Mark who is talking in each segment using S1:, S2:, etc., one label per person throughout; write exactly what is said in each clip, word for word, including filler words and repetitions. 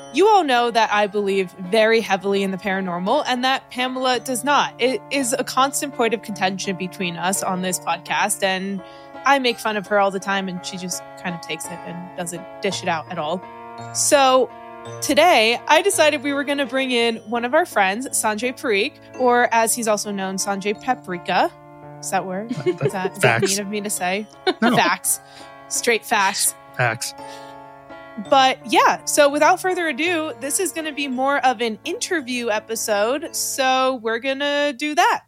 S1: You all know that I believe very heavily in the paranormal and that Pamela does not. It is a constant point of contention between us on this podcast, and I make fun of her all the time and she just kind of takes it and doesn't dish it out at all. So today, I decided we were going to bring in one of our friends, Sanjay Parikh, or as he's also known, Sanjay Paprika. Is that word? Is that, is that mean of me to say?
S2: No.
S1: Facts. Straight facts.
S2: Facts.
S1: But yeah, so without further ado, this is going to be more of an interview episode. So we're going to do that.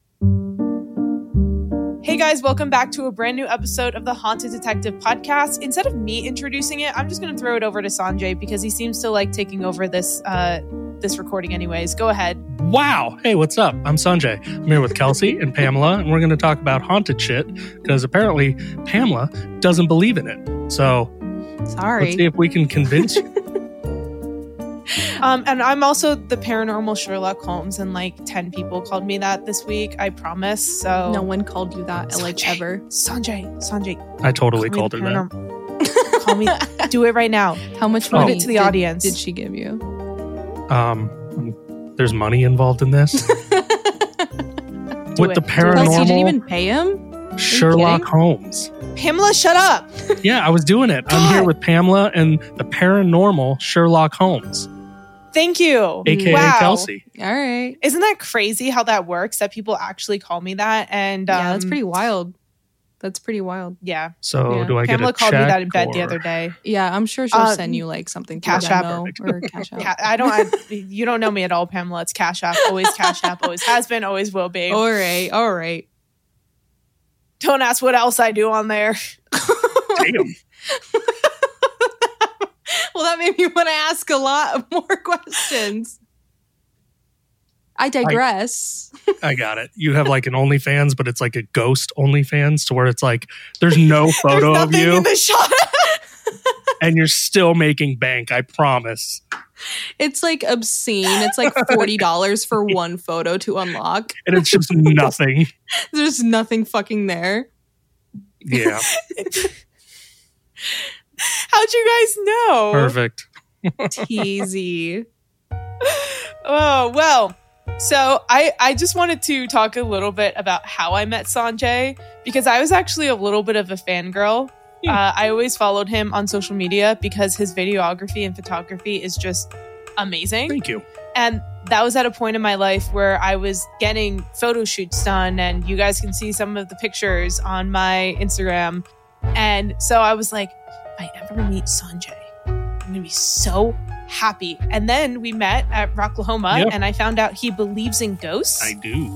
S1: Hey guys, welcome back to a brand new episode of the Haunted Detective Podcast. Instead of me introducing it, I'm just going to throw it over to Sanjay because he seems to like taking over this uh, this recording anyways. Go ahead.
S2: Wow. Hey, what's up? I'm Sanjay. I'm here with Kelsey and Pamela, and we're going to talk about haunted shit because apparently Pamela doesn't believe in it. So
S3: Sorry.
S2: let's see if we can convince you.
S1: Um, and I'm also the paranormal Sherlock Holmes, and like ten people called me that this week, I promise. So
S3: No one called you that,
S1: Sanjay,
S3: like, ever.
S1: Sanjay, Sanjay.
S2: I totally
S1: call
S2: called
S1: me
S2: her
S1: paranorm-
S2: that.
S1: Call me. Do it right now.
S3: How much
S1: Put
S3: money
S1: it to the
S3: did,
S1: audience.
S3: did she give you?
S2: Um, there's money involved in this. With
S1: it.
S2: the
S1: Do it.
S2: paranormal
S3: Plus, you didn't even pay him?
S2: Sherlock
S3: kidding?
S2: Holmes.
S1: Pamela, shut up.
S2: Yeah, I was doing it. I'm
S1: God.
S2: here with Pamela and the paranormal Sherlock Holmes,
S1: Thank you.
S2: A K A
S1: Wow.
S2: Kelsey.
S3: All right.
S1: Isn't that crazy how that works? That people actually call me that, and um,
S3: yeah, that's pretty wild. That's pretty wild.
S1: Yeah,
S2: So
S3: Yeah.
S2: do I
S1: Pamela
S2: get a
S1: called me
S2: check
S1: that in bed the
S2: or-
S1: other day.
S3: Yeah, I'm sure she'll
S1: Uh,
S3: send you like something
S1: Cash
S3: through
S1: App.
S3: Venmo or Cash App.
S1: Yeah, I don't. I, you don't know me at all, Pamela. It's Cash App. Always Cash App. Always has been. Always will be.
S3: All right. All right.
S1: Don't ask what else I do on there.
S2: Damn.
S3: Well, that made me want to ask a lot of more questions. I digress.
S2: I got it. You have like an OnlyFans, but it's like a ghost OnlyFans to where it's like there's no photo
S1: There's
S2: of
S1: nothing
S2: you
S1: in the shot.
S2: and you're still making bank. I promise.
S3: It's like obscene. It's like forty dollars for one photo to unlock.
S2: And it's just nothing.
S3: There's nothing fucking there.
S2: Yeah.
S1: How'd you guys know?
S2: Perfect.
S3: Teasy.
S1: Oh, well. So I, I just wanted to talk a little bit about how I met Sanjay because I was actually a little bit of a fangirl.
S2: Hmm.
S1: Uh, I always followed him on social media because his videography and photography is just amazing.
S2: Thank you.
S1: And that was at a point in my life where I was getting photo shoots done, and you guys can see some of the pictures on my Instagram. And so I was like, if I ever meet Sanjay, I'm going to be so happy. And then we met at Rocklahoma,
S2: Yep.
S1: and I found out he believes in ghosts.
S2: I do.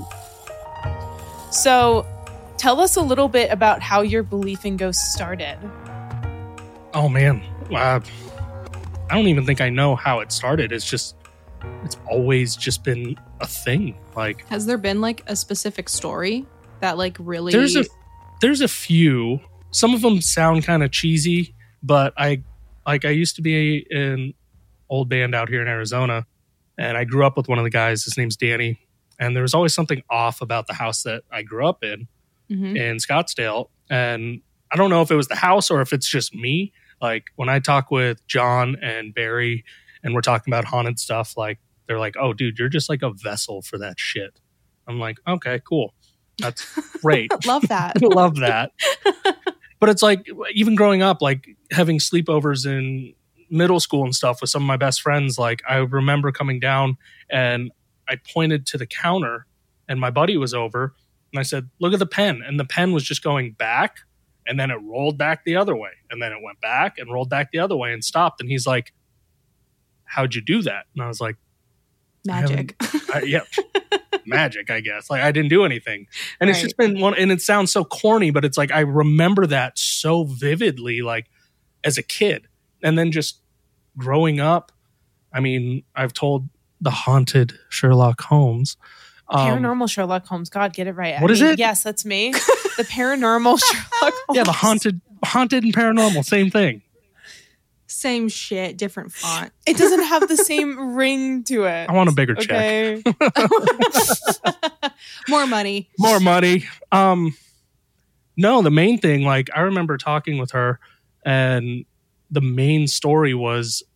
S1: So tell us a little bit about how your belief in ghosts started.
S2: Oh, man. Uh, I don't even think I know how it started. It's just, it's always just been a thing. Like,
S3: Has there been like a specific story that like really
S2: there's a, there's a few. Some of them sound kind of cheesy, but I, like, I used to be in old band out here in Arizona, and I grew up with one of the guys. His name's Danny, and there was always something off about the house that I grew up in
S3: Mhm.
S2: in Scottsdale. And I don't know if it was the house or if it's just me. Like when I talk with John and Barry and we're talking about haunted stuff, like they're like, "Oh, dude, you're just like a vessel for that shit." I'm like, "Okay, cool, that's great."
S3: Love that.
S2: Love that. But it's like, even growing up, like having sleepovers in middle school and stuff with some of my best friends, like I remember coming down and I pointed to the counter and my buddy was over and I said, "Look at the pen." And the pen was just going back and then it rolled back the other way. And then it went back and rolled back the other way and stopped. And he's like, "How'd you do that?" And I was like,
S3: Magic.
S2: I, yeah, magic, I guess. Like I didn't do anything. And it's
S3: Right.
S2: just been one, and it sounds so corny, but it's like, I remember that so vividly, like as a kid. And then just growing up, I mean, I've told the haunted Sherlock Holmes. Um,
S1: Paranormal Sherlock Holmes. God, get it right.
S2: What
S1: I
S2: is
S1: mean,
S2: it?
S1: Yes, that's me. The paranormal Sherlock Holmes.
S2: yeah, the haunted, haunted and paranormal, same thing.
S3: Same shit, different font.
S1: It doesn't have the same ring to it.
S2: I want a bigger check.
S1: Okay.
S3: More money.
S2: More money. Um, no, the main thing, like I remember talking with her, and the main story was I was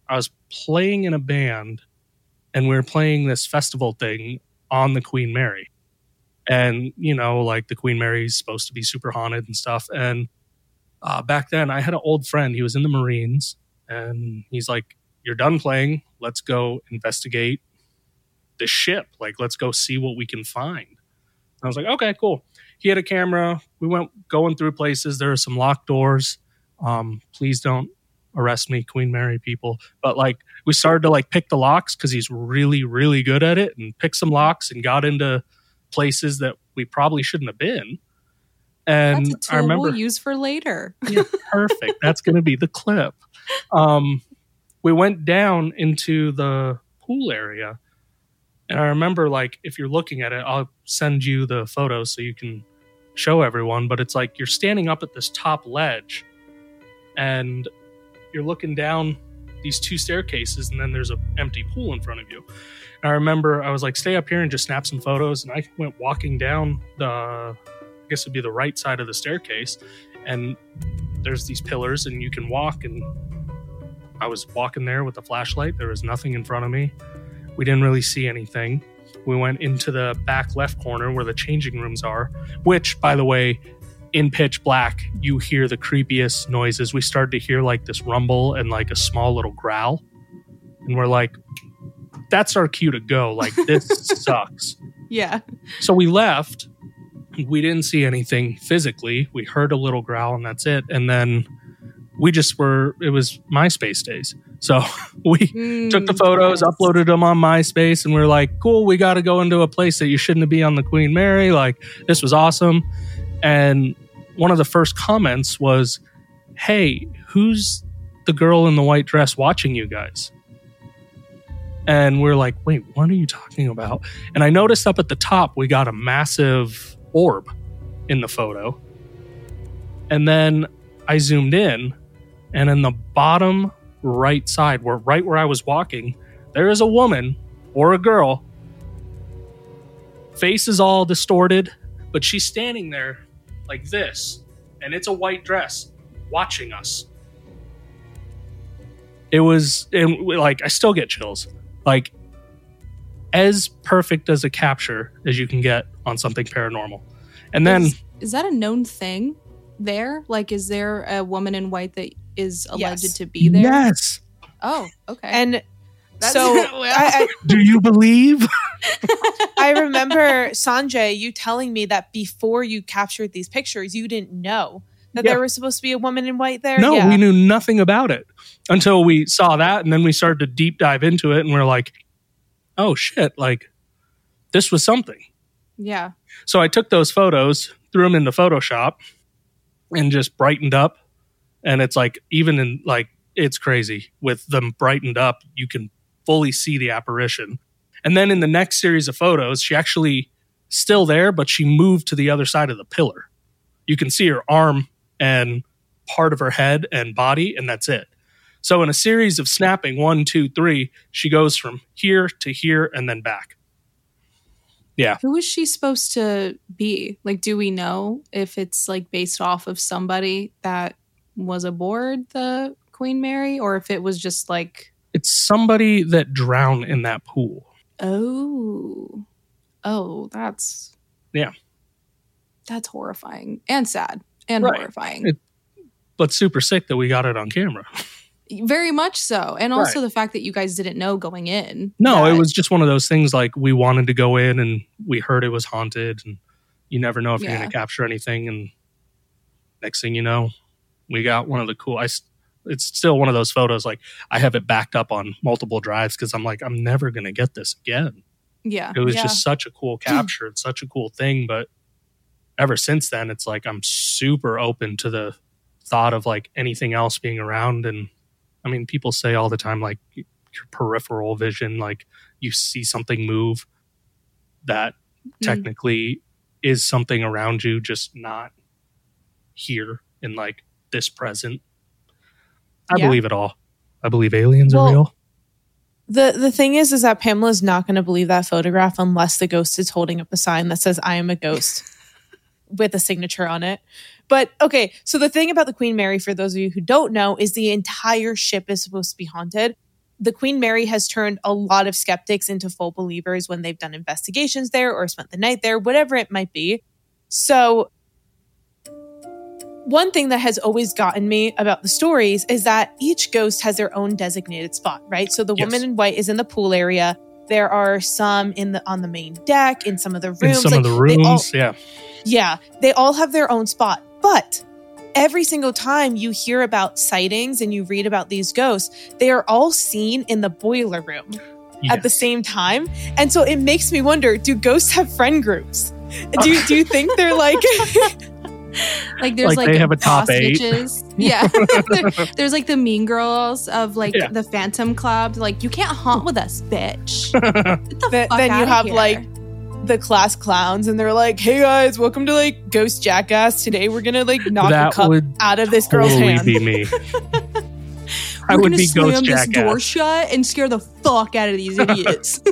S2: playing in a band, and we were playing this festival thing on the Queen Mary. And, you know, like the Queen Mary's supposed to be super haunted and stuff. And uh, back then I had an old friend. He was in the Marines, and he's like, you're done playing. Let's go investigate the ship. Like, let's go see what we can find. And I was like, okay, cool. He had a camera. We went going through places. There are some locked doors. Um, please don't arrest me, Queen Mary people. But like, we started to like pick the locks because he's really, really good at it, and picked some locks and got into places that we probably shouldn't have been. And
S3: That's a tool
S2: I remember
S3: we'll use for later.
S2: Yeah, perfect. That's going to be the clip. Um, we went down into the pool area, and I remember, like, if you're looking at it, I'll send you the photos so you can show everyone. But it's like you're standing up at this top ledge, and you're looking down these two staircases, and then there's an empty pool in front of you. And I remember I was like, stay up here and just snap some photos. And I went walking down the, I guess it'd be the right side of the staircase. And there's these pillars, and you can walk. And I was walking there with the flashlight. There was nothing in front of me. We didn't really see anything. We went into the back left corner where the changing rooms are, which, by the way, in pitch black, you hear the creepiest noises. We started to hear like this rumble and like a small little growl. And we're like, that's our cue to go. Like, this sucks.
S3: Yeah.
S2: So we left. We didn't see anything physically. We heard a little growl, and that's it. And then we just were, it was MySpace days. So we
S3: Mm,
S2: took the photos,
S3: yes.
S2: uploaded them on MySpace, and we we're like, cool, we got to go into a place that you shouldn't be on the Queen Mary. Like, this was awesome. And one of the first comments was, hey, who's the girl in the white dress watching you guys? And we're like, wait, what are you talking about? And I noticed up at the top, we got a massive orb in the photo. And then I zoomed in, and in the bottom right side, where right where I was walking, there is a woman or a girl. Face is all distorted, but she's standing there like this, and it's a white dress watching us. It was, and like, I still get chills. Like, as perfect as a capture as you can get on something paranormal. And then,
S3: Is, is that a known thing there? Like, is there a woman in white that is alleged
S1: Yes.
S3: to be there?
S2: yes.
S3: Oh, okay.
S1: And
S3: That's-
S1: so
S3: well.
S1: I,
S2: Do you believe?
S1: I, I remember, Sanjay, you telling me that before you captured these pictures, you didn't know that
S2: Yeah.
S1: there was supposed to be a woman in white there.
S2: No,
S1: Yeah.
S2: we knew nothing about it until we saw that. And then we started to deep dive into it, and we're like, oh shit, like, this was something.
S3: yeah.
S2: So I took those photos, threw them into Photoshop, and just brightened up. And it's like, even in like, it's crazy. With them brightened up, you can fully see the apparition. And then in the next series of photos, she actually still there, but she moved to the other side of the pillar. You can see her arm and part of her head and body, and that's it. So in a series of snapping, one, two, three, she goes from here to here and then back. Yeah.
S3: Who is she supposed to be? Like, do we know if it's like based off of somebody that was aboard the Queen Mary, or if it was just like,
S2: It's somebody that drowned in that pool.
S3: oh, oh, that's
S2: Yeah.
S3: that's horrifying and sad and
S2: Right.
S3: horrifying.
S2: It- But super sick that we got it on camera.
S3: Very much so. And also
S2: Right.
S3: the fact that you guys didn't know going in.
S2: No,
S3: that-
S2: it was just one of those things, like, we wanted to go in and we heard it was haunted, and you never know if you're
S3: Yeah.
S2: going to capture anything. And next thing you know, we got one of the cool, I, s- it's still one of those photos. Like, I have it backed up on multiple drives because I'm like, I'm never going to get this again.
S3: Yeah.
S2: It was
S3: yeah.
S2: just such a cool capture. It's such a cool thing. But ever since then, it's like, I'm super open to the thought of like anything else being around. And I mean, people say all the time, like, your peripheral vision, like, you see something move, that technically is something around you, just not here in like this present. I
S1: Yeah.
S2: believe it all. I believe aliens
S1: Well,
S2: are real.
S1: The the thing is, is that Pamela's not going to believe that photograph unless the ghost is holding up a sign that says, I am a ghost with a signature on it. But okay, so the thing about the Queen Mary, for those of you who don't know, is the entire ship is supposed to be haunted. the Queen Mary has turned a lot of skeptics into full believers when they've done investigations there or spent the night there, whatever it might be. So one thing that has always gotten me about the stories is that each ghost has their own designated spot, right? So the
S2: Yes.
S1: woman in white is in the pool area. There are some in the on the main deck, in some of the rooms.
S2: In some
S1: like,
S2: of the
S1: they all-
S2: rooms, yeah.
S1: Yeah, they all have their own spot. But every single time you hear about sightings and you read about these ghosts, they are all seen in the boiler room
S2: Yes.
S1: at the same time. And so it makes me wonder, do ghosts have friend groups? Do you, do you think they're like...
S3: Like there's
S2: Like,
S3: like,
S2: they have a top
S3: boss
S2: eight.
S3: bitches. Yeah. There- there's like the mean girls of like
S2: Yeah.
S3: the Phantom Club. Like, you can't haunt with us, bitch. Get the
S1: Th-
S3: fuck
S1: then you
S3: outta
S1: have
S3: here.
S1: like the class clowns and they're like, hey guys, welcome to like Ghost Jackass. Today we're gonna like knock
S2: That
S1: a cup
S2: would
S1: out of this girl's
S2: totally
S1: hand.
S2: be me. I
S3: We're
S2: would
S3: gonna
S2: be
S3: slam
S2: Ghost
S3: this door
S2: Jackass.
S3: shut and scare the fuck out of these idiots.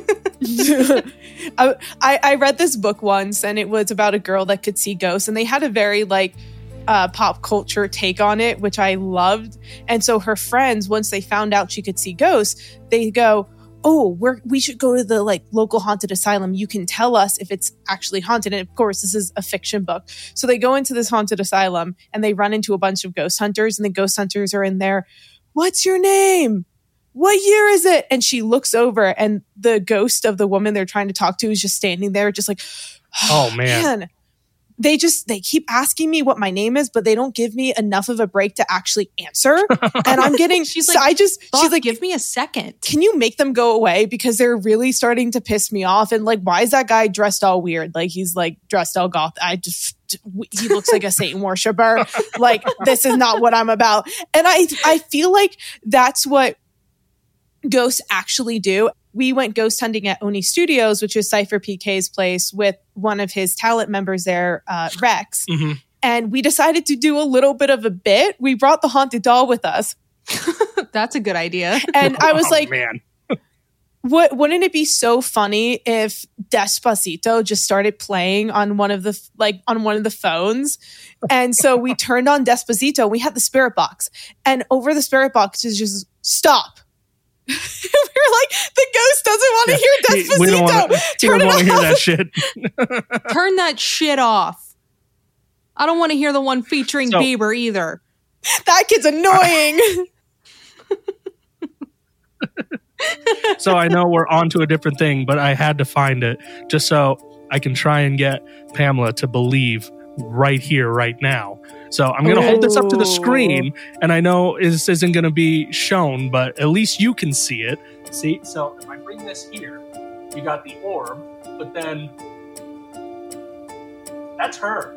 S1: I, I I read this book once and it was about a girl that could see ghosts and they had a very like uh, pop culture take on it, which I loved. And so her friends, once they found out she could see ghosts, they go, oh, we're, we should go to the like local haunted asylum. You can tell us if it's actually haunted. And of course, this is a fiction book. So they go into this haunted asylum and they run into a bunch of ghost hunters and the ghost hunters are in there. What's your name? What year is it? And she looks over and the ghost of the woman they're trying to talk to is just standing there, just like,
S2: Oh, man.
S1: They just, they keep asking me what my name is, but they don't give me enough of a break to actually answer. And I'm getting,
S3: She's
S1: so
S3: like,
S1: I just,
S3: Fuck,
S1: she's like,
S3: give me a second.
S1: can you make them go away? Because they're really starting to piss me off. And like, why is that guy dressed all weird? Like he's like dressed all goth. I just, he looks like a Satan worshiper. Like this is not what I'm about. And I, I feel like that's what ghosts actually do. We went ghost hunting at Oni Studios, which is Cypher P K's place, with one of his talent members there, uh, Rex.
S2: Mm-hmm.
S1: And we decided to do a little bit of a bit. We brought the haunted doll with us.
S3: That's a good idea.
S1: And I was
S2: Oh,
S1: like,
S2: man.
S1: what, wouldn't it be so funny if Despacito just started playing on one of the, like on one of the phones? And so we turned on Despacito. We had the spirit box and over the spirit box is just stop. We were like, the ghost doesn't want to hear Despacito.
S2: We don't want to
S1: Turn it
S2: hear
S1: off.
S2: that shit.
S3: Turn that shit off. I don't want to hear the one featuring
S2: So-
S3: Bieber either.
S1: That kid's annoying.
S2: So I know we're on to a different thing, but I had to find it just so I can try and get Pamela to believe right here, right now. So I'm going to hold this up to the screen, and I know this isn't going to be shown, but at least you can see it. See? So if I bring this here, you got the orb, but then that's her.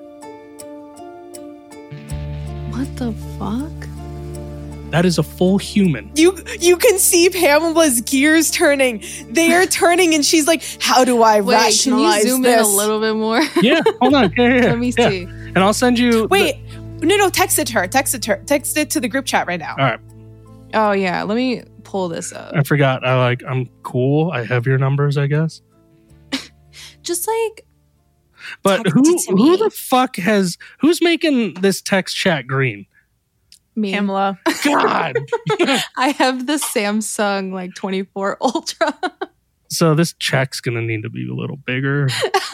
S3: What the fuck?
S2: That is a full human.
S1: You you can see Pamela's gears turning. They are turning, and she's like, "How do I
S3: Wait,
S1: rationalize
S3: can you zoom
S1: this?"
S3: in a little bit more?
S2: Yeah, hold on. Yeah, yeah, yeah.
S3: Let me
S2: Yeah.
S3: see.
S2: And I'll send you.
S1: Wait, no, no, text it to her. Text it to her. Text it to the group chat right now.
S2: The, all right.
S3: Oh yeah, let me pull this up.
S2: I forgot. I like. I'm cool. I have your numbers, I guess.
S3: Just like,
S2: But
S3: Text
S2: who
S3: it to
S2: who
S3: me.
S2: the fuck has who's making this text chat green?
S3: me.
S1: Pamela.
S2: God.
S3: I have the Samsung like twenty-four Ultra.
S2: So this check's gonna need to be a little bigger.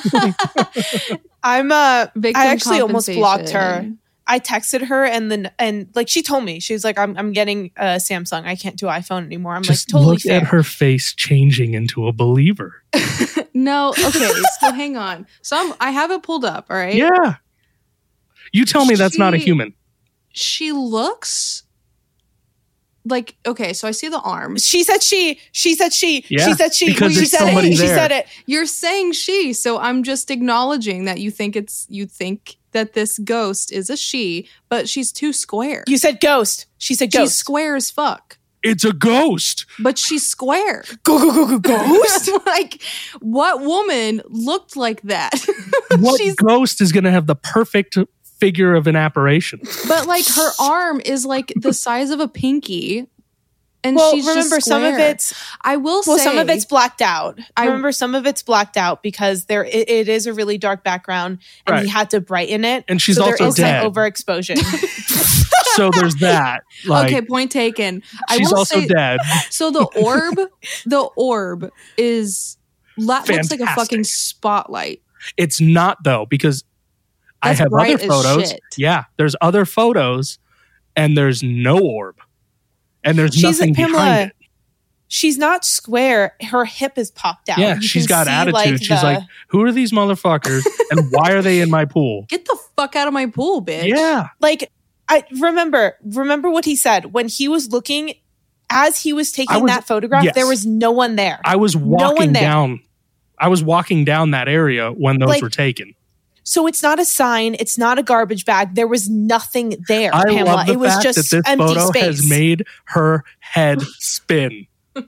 S1: I'm uh
S3: Victim
S1: I actually almost blocked her.
S3: compensation.
S1: I texted her and then and like she told me she was like I'm I'm getting a Samsung. I can't do iPhone anymore. I'm
S2: Just
S1: like totally
S2: look
S1: fair.
S2: at her face changing into a believer.
S3: No, okay, so hang on. So I'm, I have it pulled up, all right?
S2: Yeah. You tell me that's not a
S3: She-
S2: human.
S3: She looks like, okay, so I see the arm.
S1: She said she. She said she.
S2: Yeah,
S1: she said she.
S2: because
S1: she
S2: it's
S1: said
S2: somebody
S1: it. She
S2: there.
S1: said it.
S3: You're saying she, so I'm just acknowledging that you think it's you think that this ghost is a she, but she's too square.
S1: You said ghost. She said
S3: she's
S1: ghost.
S3: square as fuck,
S2: It's a ghost.
S3: but she's square.
S1: Go go go go ghost.
S3: Like, what woman looked like that?
S2: What
S3: She's,
S2: ghost is gonna have the perfect figure of an apparition?
S3: but like her arm is like the size of a pinky, and
S1: Well,
S3: she's
S1: remember
S3: just
S1: some of
S3: square.
S1: it's
S3: I will
S1: well,
S3: say
S1: some of it's blacked out.
S3: I-
S1: remember some of it's blacked out because there it, it is a really dark background, and
S2: Right.
S1: he had to brighten it.
S2: And she's
S1: so
S2: also
S1: there is
S2: dead.
S1: some overexposure.
S2: So there's that. Like,
S3: okay, point taken. I
S2: she's
S3: will
S2: also
S3: say,
S2: dead.
S3: So the orb, the orb is la- looks like a
S2: Fantastic.
S3: fucking spotlight.
S2: It's not though, because I
S3: That's
S2: have
S3: bright
S2: other
S3: as
S2: photos.
S3: shit.
S2: Yeah, there's other photos, and there's no orb, and there's
S1: She's
S2: nothing
S1: Pamela,
S2: behind it.
S1: She's not square. Her hip is popped out.
S2: Yeah,
S1: You
S2: she's
S1: can
S2: got
S1: see,
S2: attitude.
S1: like,
S2: She's
S1: the-
S2: like, who are these motherfuckers, and why are they in my pool?
S3: Get the fuck out of my pool, bitch.
S2: Yeah,
S1: like I remember remember what he said when he was looking as he was taking
S2: was-
S1: that photograph.
S2: yes.
S1: There was no one there.
S2: I was
S1: one
S2: walking
S1: there.
S2: down. I was walking down that area when those
S1: Like,
S2: were taken.
S1: So it's not a sign. It's not a garbage bag. There was nothing there,
S2: I
S1: Pamela.
S2: love the
S1: it was
S2: fact
S1: just
S2: that this
S1: empty
S2: photo
S1: space.
S2: has made her head spin.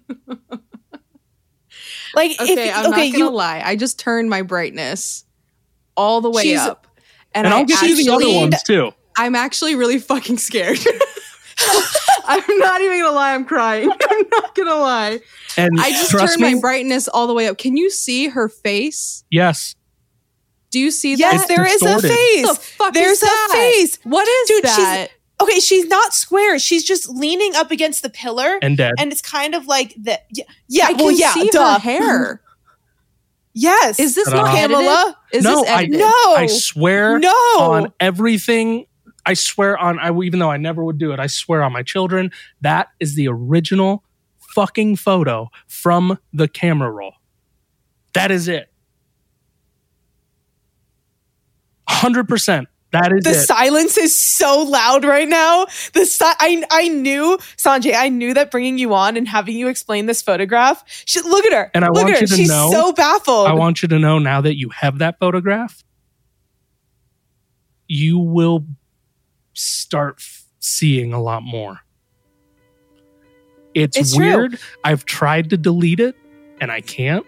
S1: like
S3: Okay,
S1: if,
S3: I'm
S1: okay,
S3: not gonna
S1: you
S3: lie. I just turned my brightness all the way
S1: She's-
S3: up, and,
S2: And
S3: I
S2: I'll give
S3: actually,
S2: you the other ones too.
S3: I'm actually really fucking scared. I'm not even gonna lie. I'm crying. I'm not gonna lie.
S2: And
S3: I just
S2: trust
S3: turned
S2: me,
S3: my brightness all the way up. Can you see her face?
S2: yes,
S3: Do you see
S1: yes,
S3: that?
S1: there is a
S2: distorted.
S1: face.
S3: What the fuck
S1: There's
S3: is that?
S1: a face.
S3: What is
S1: Dude, she's-
S3: that?
S1: Okay, she's not square. She's just leaning up against the pillar,
S2: and dead.
S1: and it's kind of like the yeah. yeah
S3: I
S1: well,
S3: can
S1: yeah,
S3: see
S1: duh.
S3: her hair.
S1: Yes,
S3: Is this
S2: Ta-da.
S3: not edited?
S1: Pamela?
S3: Is
S2: No,
S3: this
S2: I-
S3: edited?
S1: No,
S2: I swear
S1: no.
S2: on everything. I swear on, I even though I never would do it, I swear on my children, that is the original fucking photo from the camera roll. That is it. one hundred percent. That is
S1: The
S2: it.
S1: silence is so loud right now. The si- I I knew Sanjay. I knew that bringing you on and having you explain this photograph. She, look at her.
S2: And I
S1: look
S2: want
S1: at her.
S2: you to
S1: She's
S2: know-
S1: so baffled.
S2: I want you to know now that you have that photograph, you will start f- seeing a lot more. It's,
S1: It's true.
S2: weird. I've tried to delete it and I can't.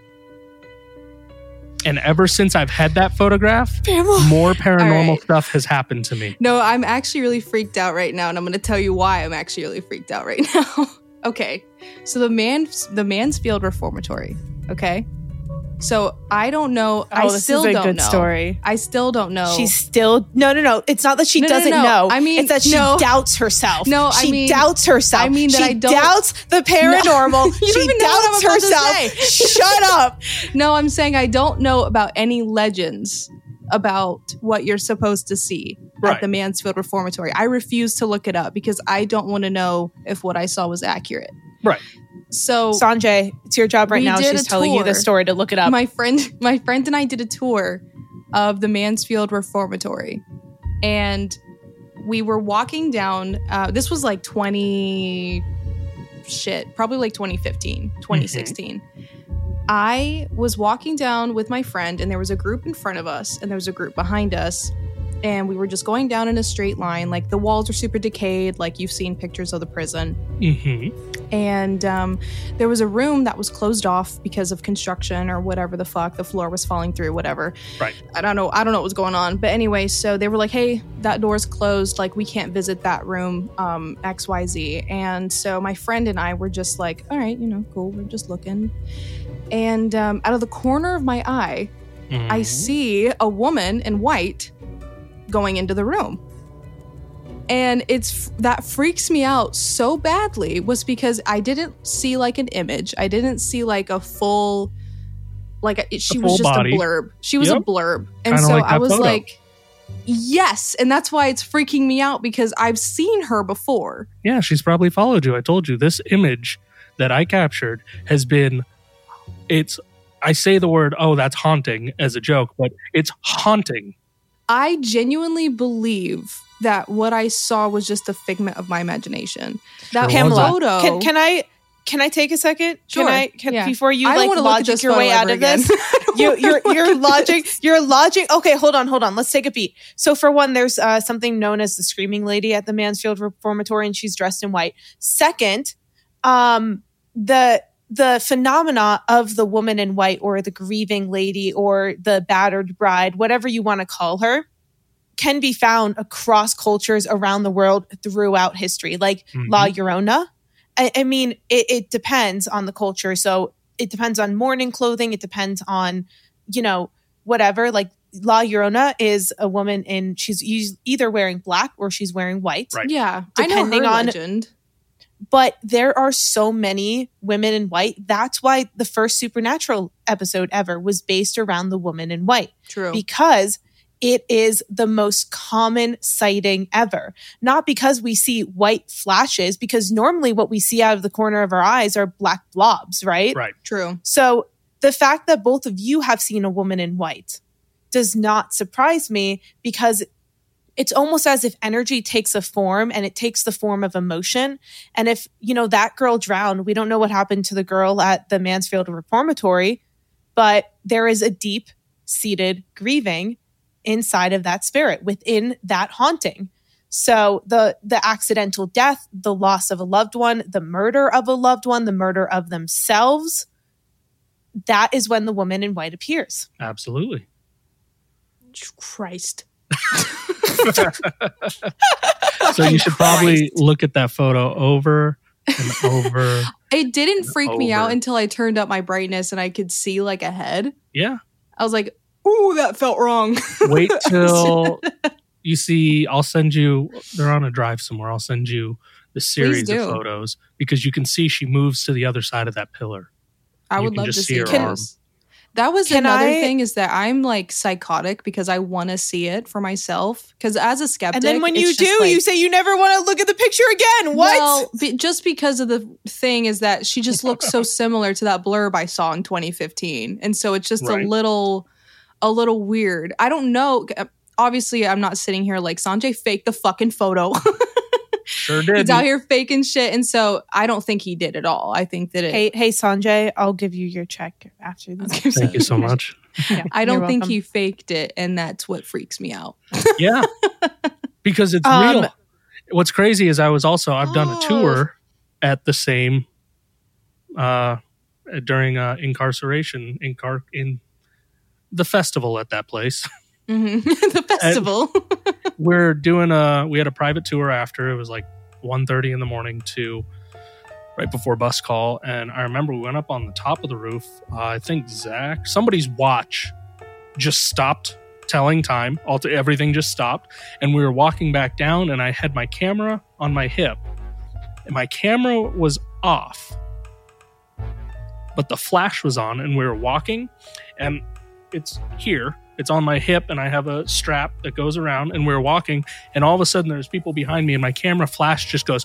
S2: And ever since I've had that photograph,
S1: Pamela.
S2: more paranormal
S3: All right.
S2: stuff has happened to me.
S3: No, I'm actually really freaked out right now, and I'm going to tell you why I'm actually really freaked out right now. Okay, so the man, the Mansfield Reformatory. Okay, so I don't know. I
S1: Oh, this
S3: still
S1: is a
S3: don't
S1: good
S3: know.
S1: story.
S3: I still don't know.
S1: She's still no, no, no. It's not that she
S3: No, no,
S1: doesn't
S3: no.
S1: know.
S3: I mean,
S1: it's that she
S3: no.
S1: doubts herself.
S3: No, I
S1: she
S3: mean-
S1: doubts herself.
S3: I mean that
S1: she
S3: I don't-
S1: doubts the paranormal.
S3: You
S1: she
S3: don't even know what I'm
S1: doubts
S3: about to
S1: herself.
S3: say.
S1: Shut up.
S3: No, I'm saying I don't know about any legends about what you're supposed to see
S2: Right.
S3: at the Mansfield Reformatory. I refuse to look it up because I don't want to know if what I saw was accurate.
S2: Right.
S3: So
S1: Sanjay, it's your job right
S3: We
S1: now.
S3: did
S1: She's
S3: a
S1: telling you
S3: tour.
S1: the story to look it up.
S3: my friend my friend and I did a tour of the Mansfield Reformatory, and we were walking down uh, this was like twenty shit probably like twenty fifteen twenty sixteen. I was walking down with my friend, and there was a group in front of us and there was a group behind us, and we were just going down in a straight line. Like, the walls are super decayed, like you've seen pictures of the prison.
S2: Mm-hmm.
S3: And um, there was a room that was closed off because of construction or whatever the fuck. The floor was falling through, whatever.
S2: Right.
S3: I don't know. I don't know what was going on. But anyway, so they were like, hey, that door's closed. Like, we can't visit that room, um, X Y Z. And so my friend and I were just like, all right, you know, cool. We're just looking. And um, out of the corner of my eye,
S2: Mm-hmm.
S3: I see a woman in white going into the room. And it's that freaks me out so badly was because I didn't see like an image. I didn't see like a full, like a, she
S2: A
S3: was
S2: full
S3: just
S2: body.
S3: a blurb. She was
S2: Yep.
S3: a blurb. And
S2: Kinda
S3: so
S2: like
S3: I
S2: that
S3: was
S2: photo.
S3: like, yes. And that's why it's freaking me out, because I've seen her before.
S2: Yeah, she's probably followed you. I told you this image that I captured has been, it's, I say the word, oh, that's haunting as a joke, but it's haunting.
S3: I genuinely believe that what I saw was just a figment of my imagination. That
S2: Sure was.
S1: Pamela,
S3: photo.
S1: can, can I can I take a second?
S3: Sure.
S1: Can I can,
S3: Yeah.
S1: before you
S3: I don't
S1: like
S3: wanna look at
S1: logic
S3: this
S1: your way
S3: photo
S1: out
S3: ever
S1: of this?
S3: again. I don't
S1: You,
S3: wanna
S1: your
S3: look
S1: your
S3: at
S1: logic,
S3: this.
S1: your logic. Okay, hold on, hold on. Let's take a beat. So for one, there's uh, something known as the Screaming Lady at the Mansfield Reformatory, and she's dressed in white. Second, um, the the phenomena of the woman in white, or the grieving lady, or the battered bride, whatever you want to call her, can be found across cultures around the world throughout history, like
S2: Mhm.
S1: La Llorona. I, I mean, it, it depends on the culture. So it depends on mourning clothing. It depends on, you know, whatever. Like La Llorona is a woman in, she's e- either wearing black or she's wearing white.
S2: Right.
S3: Yeah,
S1: Depending
S3: I know her
S1: on-
S3: legend.
S1: But there are so many women in white. That's why the first Supernatural episode ever was based around the woman in white.
S3: True.
S1: Because it is the most common sighting ever. Not because we see white flashes, because normally what we see out of the corner of our eyes are black blobs, right?
S2: Right.
S3: True.
S1: So the fact that both of you have seen a woman in white does not surprise me, because it's almost as if energy takes a form, and it takes the form of emotion. And if, you know, that girl drowned, we don't know what happened to the girl at the Mansfield Reformatory, but there is a deep seated grieving inside of that spirit, within that haunting. So the the accidental death, the loss of a loved one, the murder of a loved one, the murder of themselves, that is when the woman in white appears.
S2: Absolutely.
S3: Christ.
S2: So you should probably
S3: Christ.
S2: look at that photo over and over.
S3: It didn't freak me out
S2: Over.
S3: until I turned up my brightness and I could see like a head.
S2: Yeah.
S3: I was like, ooh, that felt wrong.
S2: Wait till you see, I'll send you, they're on a drive somewhere. I'll send you the series
S3: do.
S2: of photos, because you can see she moves to the other side of that pillar.
S3: I
S2: You
S3: would
S2: can
S3: love to
S2: just see
S3: see
S2: her
S3: those.
S2: arm.
S3: That was
S1: Can
S3: another
S1: I-
S3: thing, is that I'm like psychotic because I want to see it for myself. Because as a skeptic,
S1: And then when
S3: it's
S1: you
S3: just
S1: do,
S3: like-
S1: you say you never want to look at the picture again. What?
S3: Well, be, just because of the thing is that she just looks so similar to that blurb I saw in twenty fifteen, and so it's just
S2: Right.
S3: a little, a little weird. I don't know. Obviously, I'm not sitting here like Sanjay faked the fucking photo.
S2: Sure did.
S3: He's out here faking shit, and so I don't think he did at all. I think that it.
S1: Hey, hey, Sanjay, I'll give you your check after this.
S2: Thank you so much.
S1: Yeah,
S3: I don't
S1: you're
S3: think
S1: welcome.
S3: he faked it, and that's what freaks me out.
S2: Yeah. Because it's
S1: Um,
S2: real. What's crazy is I was also, I've done a tour at the same, uh, during uh, incarceration, incar- in the festival at that place.
S3: Mhm. The festival.
S2: We're doing a, we had a private tour after. It was like one thirty in the morning to right before bus call. And I remember we went up on the top of the roof. Uh, I think Zach, somebody's watch just stopped telling time. All to, everything just stopped. And we were walking back down, and I had my camera on my hip. And my camera was off, but the flash was on, and we were walking, and it's here. It's on my hip, and I have a strap that goes around, and we're walking, and all of a sudden there's people behind me, and my camera flash just goes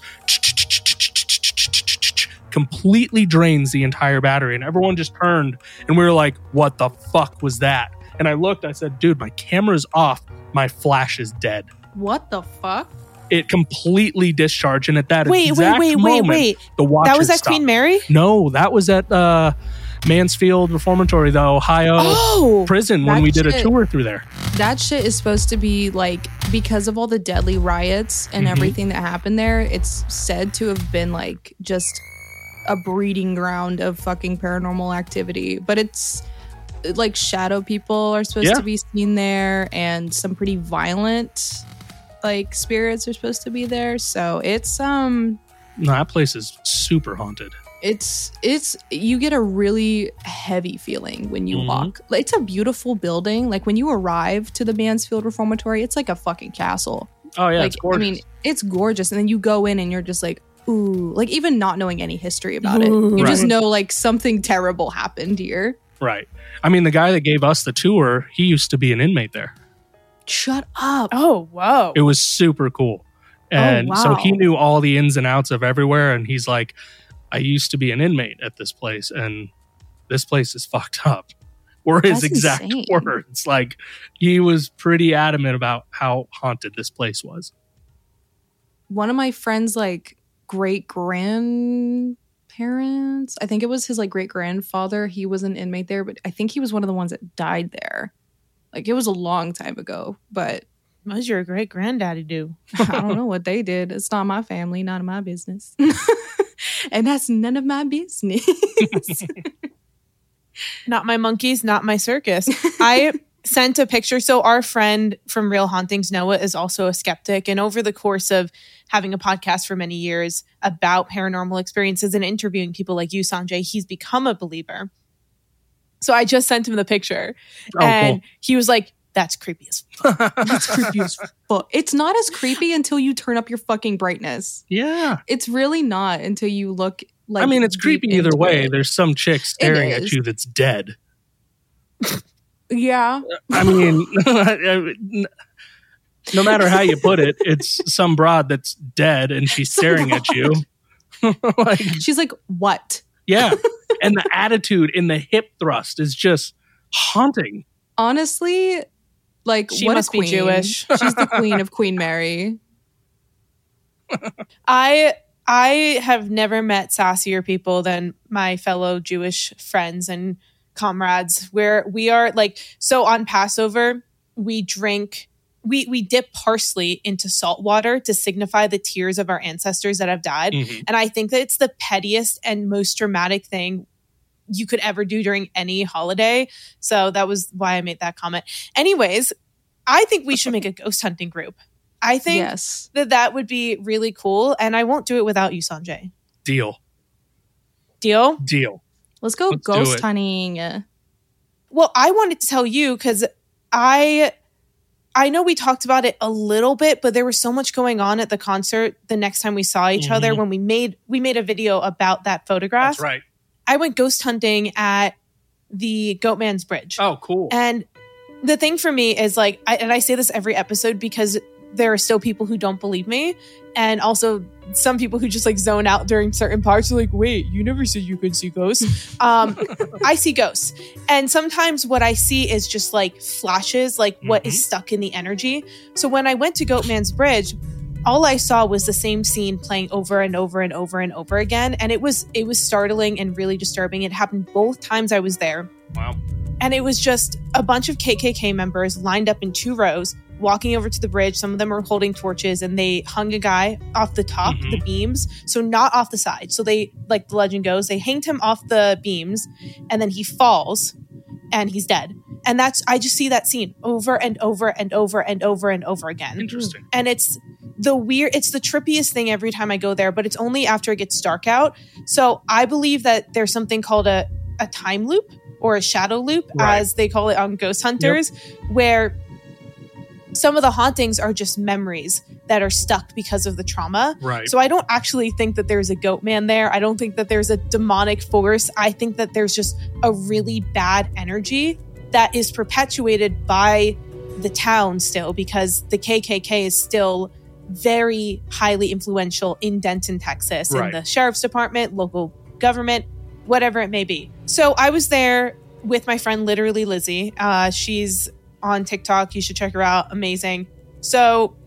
S2: completely drains the entire battery, and everyone just turned, and we were like, what the fuck was that? And I looked, I said, dude, my camera's off, my flash is dead.
S3: What the fuck?
S2: It completely discharged, and at that
S1: Wait, wait,
S2: exact
S1: wait, wait,
S2: moment,
S1: wait.
S2: the watch
S1: That was
S2: had
S1: at
S2: stopped.
S1: Queen Mary?
S2: No, that was at uh, Mansfield Reformatory, the Ohio
S1: Oh,
S2: prison, when
S3: that
S2: we did a
S3: shit-
S2: tour through there.
S3: That shit is supposed to be like, because of all the deadly riots and
S2: Mhm.
S3: everything that happened there, it's said to have been like just a breeding ground of fucking paranormal activity. But it's like shadow people are supposed
S2: Yeah.
S3: to be seen there, and some pretty violent like spirits are supposed to be there. So it's um
S2: No, that place is super haunted.
S3: it's it's you get a really heavy feeling when you
S2: Mhm.
S3: walk. Like, it's a beautiful building. Like when you arrive to the Mansfield Reformatory, it's like a fucking castle.
S2: Oh yeah,
S3: like
S2: it's gorgeous.
S3: I mean, it's gorgeous. And then you go in and you're just like, ooh, like even not knowing any history about it,
S1: Ooh.
S3: you just
S2: Right.
S3: know like something terrible happened here.
S2: right. I mean, the guy that gave us the tour, he used to be an inmate there.
S3: Shut up.
S1: oh, whoa.
S2: It was super cool. And so
S3: wow.
S2: he knew all the ins and outs of everywhere. And he's like, I used to be an inmate at this place, and this place is fucked up. Were his
S3: That's
S2: exact
S3: insane.
S2: words. Like, he was pretty adamant about how haunted this place was.
S3: One of my friends' like great grandparents, I think it was his like great grandfather, he was an inmate there, but I think he was one of the ones that died there. Like it was a long time ago, but
S1: What does your great granddaddy do?
S3: I don't know what they did. It's not my family, none of my business. And that's none of my business.
S1: Not my monkeys, not my circus. I sent a picture. So our friend from Real Hauntings, Noah, is also a skeptic. And over the course of having a podcast for many years about paranormal experiences and interviewing people like you, Sanjay, he's become a believer. So I just sent him the picture.
S2: Oh,
S1: and
S2: cool.
S1: he was like, That's creepy as fuck.
S3: That's creepy as fuck. It's not as creepy until you turn up your fucking brightness.
S2: Yeah.
S3: It's really not until you look like
S2: I mean, it's creepy either way.
S3: It.
S2: There's some chick staring at you that's dead.
S3: Yeah.
S2: I mean, no matter how you put it, it's some broad that's dead and she's staring at you. Like,
S3: she's like, what?
S2: Yeah. And the attitude in the hip thrust is just haunting.
S3: Honestly, like,
S1: she
S3: what
S1: must
S3: a queen.
S1: be Jewish.
S3: She's the queen of Queen Mary.
S1: I I have never met sassier people than my fellow Jewish friends and comrades, where we are like, so on Passover, we drink, we, we dip parsley into salt water to signify the tears of our ancestors that have died.
S2: Mm-hmm.
S1: And I think that it's the pettiest and most dramatic thing you could ever do during any holiday. So that was why I made that comment. Anyways, I think we should make a ghost hunting group. I think
S3: yes.
S1: that that would be really cool. And I won't do it without you, Sanjay.
S2: Deal.
S1: Deal?
S2: Deal.
S3: Let's go
S2: Let's
S3: ghost hunting.
S1: Well, I wanted to tell you because I... I know we talked about it a little bit, but there was so much going on at the concert the next time we saw each mm-hmm. other when we made we made a video about that photograph.
S2: That's right.
S1: I went ghost hunting at the Goatman's Bridge.
S2: Oh, cool.
S1: And the thing for me is like, I, and I say this every episode because there are still people who don't believe me. And also some people who just like zone out during certain parts. They're like, wait, you never said you could see ghosts. Um, I see ghosts. And sometimes what I see is just like flashes, like what mm-hmm. is stuck in the energy. So when I went to Goatman's Bridge, all I saw was the same scene playing over and over and over and over again. And it was it was startling and really disturbing. It happened both times I was there.
S2: Wow.
S1: And it was just a bunch of K K K members lined up in two rows, walking over to the bridge. Some of them were holding torches, and they hung a guy off the top, mm-hmm. the beams, so not off the side. So they, like the legend goes, they hanged him off the beams, and then he falls, and he's dead. And that's, I just see that scene over and over and over and over and over again.
S2: Interesting.
S1: And it's the weird, it's the trippiest thing every time I go there, but it's only after it gets dark out. So I believe that there's something called a, a time loop or a shadow loop, right. as they call it on Ghost Hunters, yep. where some of the hauntings are just memories that are stuck because of the trauma.
S2: Right.
S1: So I don't actually think that there's a goat man there. I don't think that there's a demonic force. I think that there's just a really bad energy that is perpetuated by the town still, because the K K K is still very highly influential in Denton, Texas,
S2: right.
S1: in the sheriff's department, local government, whatever it may be. So I was there with my friend, literally Lizzie. Uh, she's on TikTok. You should check her out. Amazing. So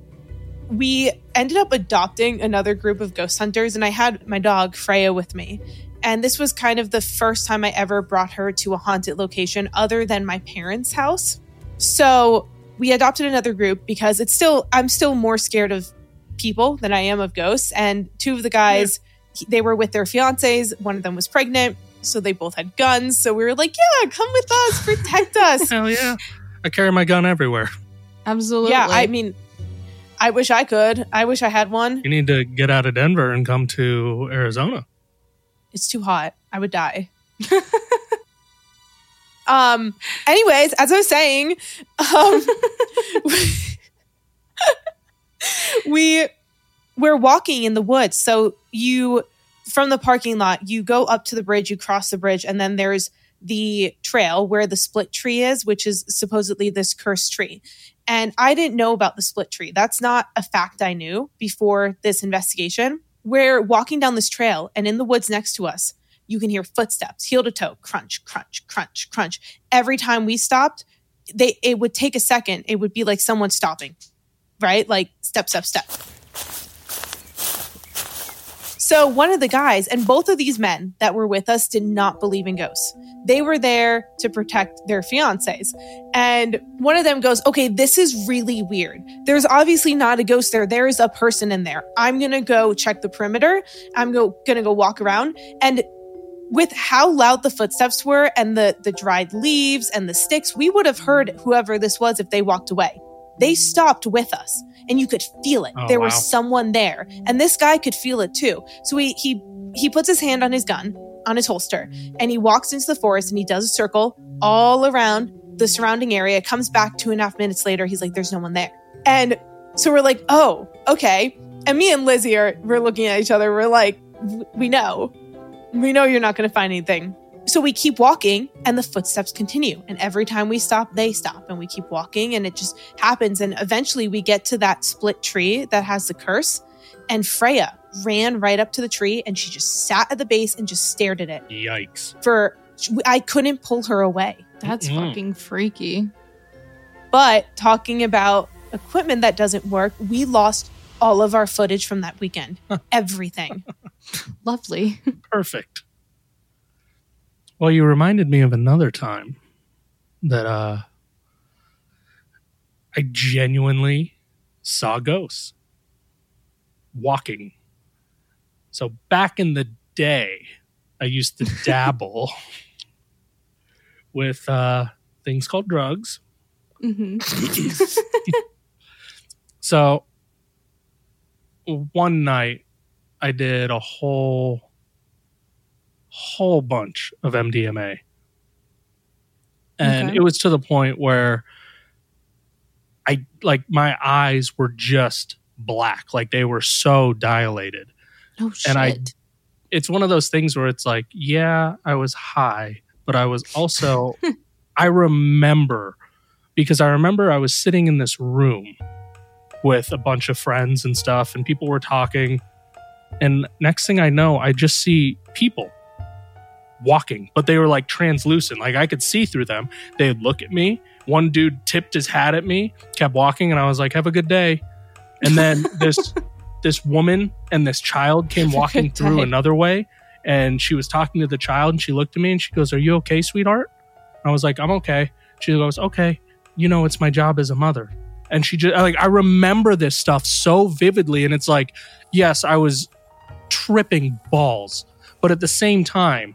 S1: we ended up adopting another group of ghost hunters, and I had my dog Freya with me. And this was kind of the first time I ever brought her to a haunted location other than my parents' house. So we adopted another group because it's still, I'm still more scared of people than I am of ghosts. And two of the guys, yeah. they were with their fiancés. One of them was pregnant, so they both had guns. So we were like, yeah, come with us, protect us.
S2: Hell yeah. I carry my gun everywhere.
S3: Absolutely.
S1: Yeah, I mean, I wish I could. I wish I had one.
S2: You need to get out of Denver and come to Arizona.
S1: It's too hot. I would die. um. Anyways, as I was saying, um, we we're walking in the woods. So you, from the parking lot, you go up to the bridge, you cross the bridge, and then there's the trail where the split tree is, which is supposedly this cursed tree. And I didn't know about the split tree. That's not a fact I knew before this investigation. We're walking down this trail, and in the woods next to us, you can hear footsteps, heel to toe, crunch, crunch, crunch, crunch. Every time we stopped, they it would take a second. It would be like someone stopping, right? Like step, step, step. So one of the guys, and both of these men that were with us did not believe in ghosts. They were there to protect their fiancés. And one of them goes, okay, this is really weird. There's obviously not a ghost there. There is a person in there. I'm going to go check the perimeter. I'm go, going to go walk around. And with how loud the footsteps were and the, the dried leaves and the sticks, we would have heard whoever this was if they walked away. They stopped with us, and you could feel it.
S2: Oh,
S1: there
S2: wow.
S1: was someone there, and this guy could feel it too. So he he he puts his hand on his gun, on his holster, and he walks into the forest, and he does a circle all around the surrounding area, comes back two and a half minutes later. He's like, there's no one there. And so we're like, oh, okay. And me and Lizzie are, we're looking at each other. We're like, we know, we know you're not going to find anything. So we keep walking and the footsteps continue. And every time we stop, they stop, and we keep walking, and it just happens. And eventually we get to that split tree that has the curse, and Freya ran right up to the tree and she just sat at the base and just stared at it.
S2: Yikes.
S1: For, I couldn't pull her away.
S3: That's
S2: Mm-mm.
S3: fucking freaky.
S1: But talking about equipment that doesn't work, we lost all of our footage from that weekend. Everything.
S3: Lovely.
S2: Perfect. Well, you reminded me of another time that uh, I genuinely saw ghosts walking. So back in the day, I used to dabble with uh, things called drugs.
S3: Mm-hmm.
S2: So one night I did a whole whole bunch of M D M A. And
S3: Okay.
S2: it was to the point where I like my eyes were just black, like they were so dilated.
S3: Oh shit.
S2: And I it's one of those things where it's like, yeah, I was high, but I was also I remember because I remember I was sitting in this room with a bunch of friends and stuff, and people were talking, and next thing I know, I just see people walking, but they were like translucent, like I could see through them. They'd look at me. One dude tipped his hat at me, kept walking, and I was like, have a good day. And then this this woman and this child came walking through
S3: day.
S2: another way, and she was talking to the child, and she looked at me and she goes, are you okay, sweetheart? I was like, I'm okay. She goes, okay, you know, it's my job as a mother. And she just like, I remember this stuff so vividly, and it's like, yes, I was tripping balls, but at the same time,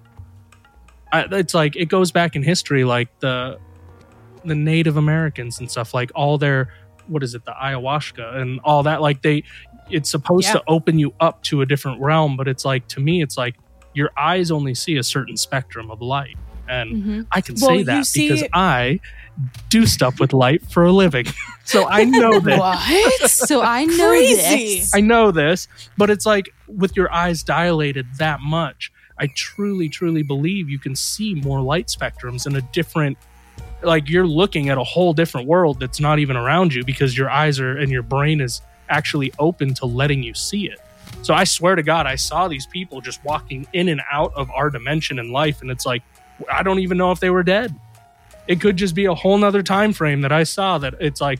S2: I, it's like it goes back in history, like the the Native Americans and stuff, like all their, what is it, the ayahuasca and all that, like they, it's supposed
S1: Yeah.
S2: to open you up to a different realm, but it's like, to me, it's like your eyes only see a certain spectrum of light, and
S3: Mm-hmm.
S2: I can
S1: Well,
S2: say
S1: you
S2: that
S1: see-
S2: because I do stuff with light for a living, so I know that.
S1: What?
S3: So I know
S1: Crazy.
S3: this.
S2: I know this, but it's like with your eyes dilated that much, I truly, truly believe you can see more light spectrums in a different, like you're looking at a whole different world that's not even around you because your eyes are and your brain is actually open to letting you see it. So I swear to God, I saw these people just walking in and out of our dimension in life, and it's like, I don't even know if they were dead. It could just be a whole nother time frame that I saw that it's like,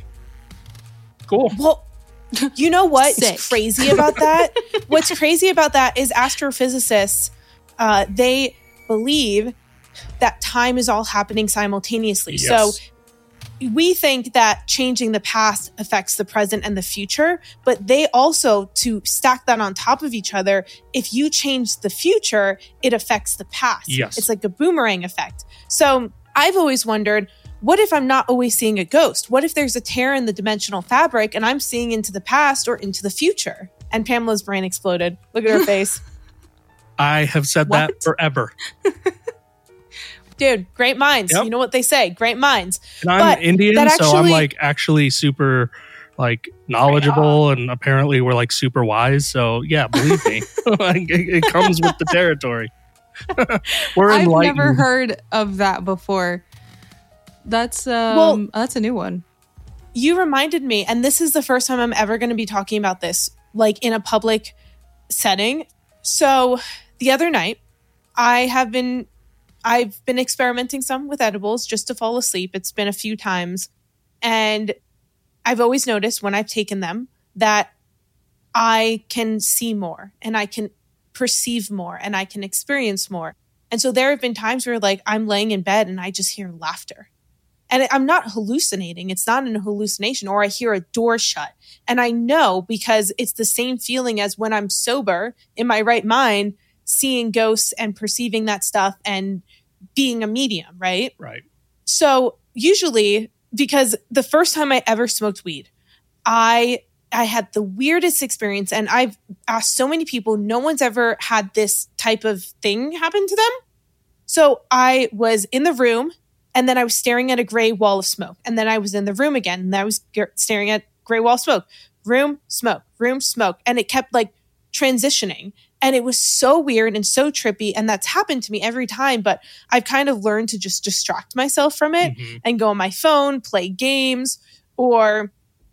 S2: cool.
S1: Well, you know what's
S3: Sick.
S1: crazy about that? What's crazy about that is astrophysicists, uh, they believe that time is all happening simultaneously.
S2: Yes.
S1: So we think that changing the past affects the present and the future, but they also, to stack that on top of each other, if you change the future, it affects the past.
S2: Yes.
S1: It's like a boomerang effect. So I've always wondered, what if I'm not always seeing a ghost? What if there's a tear in the dimensional fabric and I'm seeing into the past or into the future? And Pamela's brain exploded. Look at her face.
S2: I have said that
S3: What?
S2: forever.
S1: Dude, great minds.
S2: Yep.
S1: You know what they say, great minds.
S2: And I'm
S1: But
S2: Indian,
S1: that
S2: so I'm
S1: actually-
S2: like actually super like knowledgeable, and apparently we're like super wise. So yeah, believe me, like, it, it comes with the territory. We're
S3: I've
S2: enlightened.
S3: never heard of that before. That's um
S1: Well-
S3: that's a new one.
S1: You reminded me, and this is the first time I'm ever going to be talking about this, like in a public setting. So the other night, I have been, I've been experimenting some with edibles just to fall asleep. It's been a few times. And I've always noticed when I've taken them that I can see more and I can perceive more and I can experience more. And so there have been times where like I'm laying in bed and I just hear laughter. And I'm not hallucinating. It's not an hallucination, or I hear a door shut. And I know because it's the same feeling as when I'm sober in my right mind, seeing ghosts and perceiving that stuff and being a medium, right?
S2: Right.
S1: So usually, because the first time I ever smoked weed, I I had the weirdest experience, and I've asked so many people, no one's ever had this type of thing happen to them. So I was in the room And then I was staring at a gray wall of smoke. And then I was in the room again. And I was g- staring at gray wall of smoke. Room, smoke, room, smoke. And it kept like transitioning. And it was so weird and so trippy. And that's happened to me every time. But I've kind of learned to just distract myself from it mm-hmm. and go on my phone, play games, or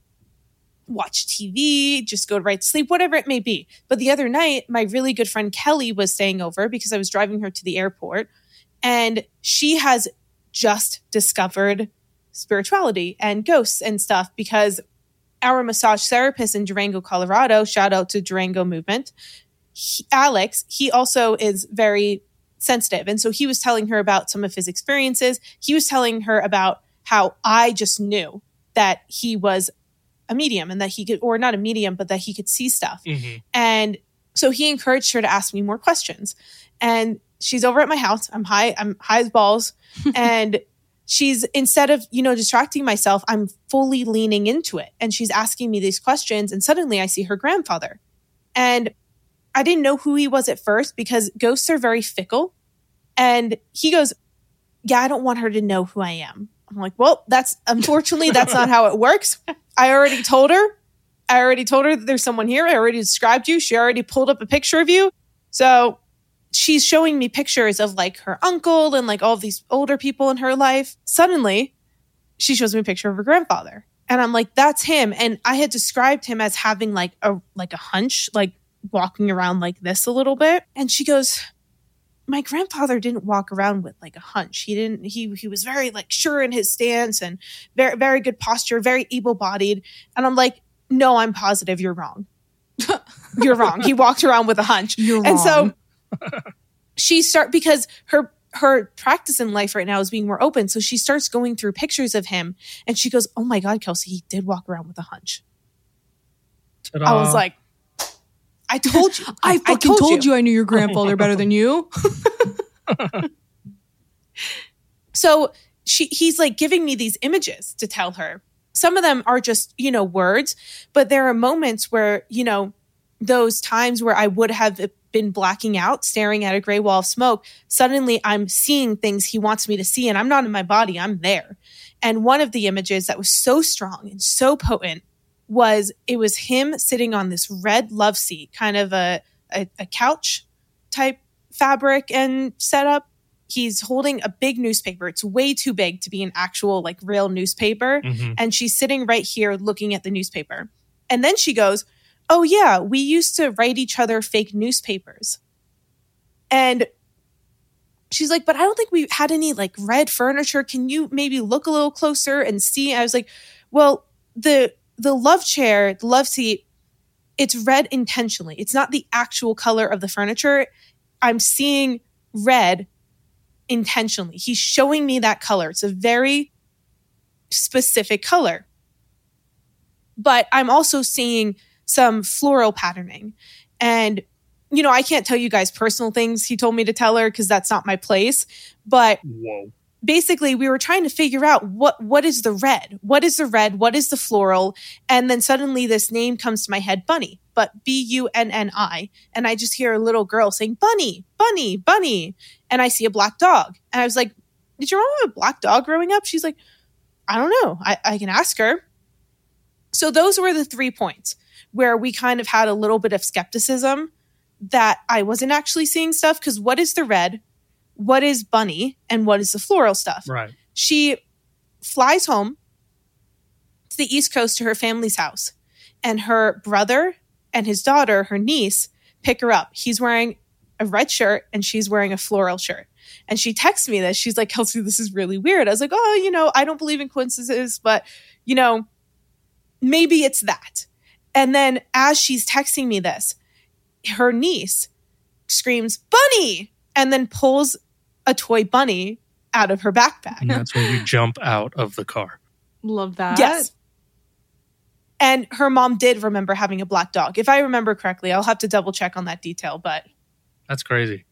S1: watch T V, just go right to sleep, whatever it may be. But the other night, my really good friend Kelly was staying over because I was driving her to the airport. And she has just discovered spirituality and ghosts and stuff because our massage therapist in Durango, Colorado, shout out to Durango Movement, he, Alex, he also is very sensitive. And so he was telling her about some of his experiences. He was telling her about how I just knew that he was a medium and that he could, or not a medium, but that he could see stuff. Mm-hmm. And so he encouraged her to ask me more questions. And she's over at my house. I'm high, I'm high as balls. And she's, instead of, you know, distracting myself, I'm fully leaning into it. And she's asking me these questions. And suddenly I see her grandfather. And I didn't know who he was at first because ghosts are very fickle. And he goes, yeah, I don't want her to know who I am. I'm like, well, that's unfortunately, that's not how it works. I already told her. I already told her that there's someone here. I already described you. She already pulled up a picture of you. So she's showing me pictures of like her uncle and like all of these older people in her life. Suddenly, she shows me a picture of her grandfather. And I'm like, that's him. And I had described him as having like a like a hunch, like walking around like this a little bit. And she goes, my grandfather didn't walk around with like a hunch. He didn't, he, he was very like sure in his stance and very, very good posture, very able-bodied. And I'm like, no, I'm positive you're wrong. You're wrong. He walked around with a hunch.
S3: You're
S1: and
S3: wrong.
S1: so she start, because her, her practice in life right now is being more open. So she starts going through pictures of him and she goes, oh my God, Kelsey, he did walk around with a hunch. Ta-da. I was like, I told you.
S3: I fucking I told, told you. you I knew your grandfather better than you.
S1: So she, he's like giving me these images to tell her. Some of them are just, you know, words, but there are moments where, you know, those times where I would have been blacking out, staring at a gray wall of smoke, suddenly I'm seeing things he wants me to see and I'm not in my body, I'm there. And one of the images that was so strong and so potent was it was him sitting on this red love seat, kind of a, a, a couch type fabric and setup. He's holding a big newspaper. It's way too big to be an actual like real newspaper. Mm-hmm. And she's sitting right here looking at the newspaper. And then she goes, oh yeah, we used to write each other fake newspapers. And she's like, but I don't think we had any like red furniture. Can you maybe look a little closer and see? I was like, well, the The love chair, the love seat, it's red intentionally. It's not the actual color of the furniture. I'm seeing red intentionally. He's showing me that color. It's a very specific color. But I'm also seeing some floral patterning. And, you know, I can't tell you guys personal things he told me to tell her because that's not my place. But whoa. Basically, we were trying to figure out what, what is the red? What is the red? What is the floral? And then suddenly this name comes to my head, Bunny, but B U N N I. And I just hear a little girl saying, Bunny, Bunny, Bunny. And I see a black dog. And I was like, did your mom have a black dog growing up? She's like, I don't know. I, I can ask her. So those were the three points where we kind of had a little bit of skepticism that I wasn't actually seeing stuff. Because what is the red? What is Bunny and what is the floral stuff?
S2: Right.
S1: She flies home to the East Coast to her family's house, and her brother and his daughter, her niece, pick her up. He's wearing a red shirt and she's wearing a floral shirt. And she texts me this. She's like, Kelsey, this is really weird. I was like, oh, you know, I don't believe in coincidences, but, you know, maybe it's that. And then as she's texting me this, her niece screams, Bunny, and then pulls a toy bunny out of her backpack.
S2: And that's when we jump out of the car.
S3: Love that.
S1: Yes. And her mom did remember having a black dog. If I remember correctly, I'll have to double check on that detail, but
S2: that's crazy.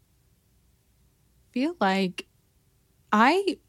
S3: I feel like I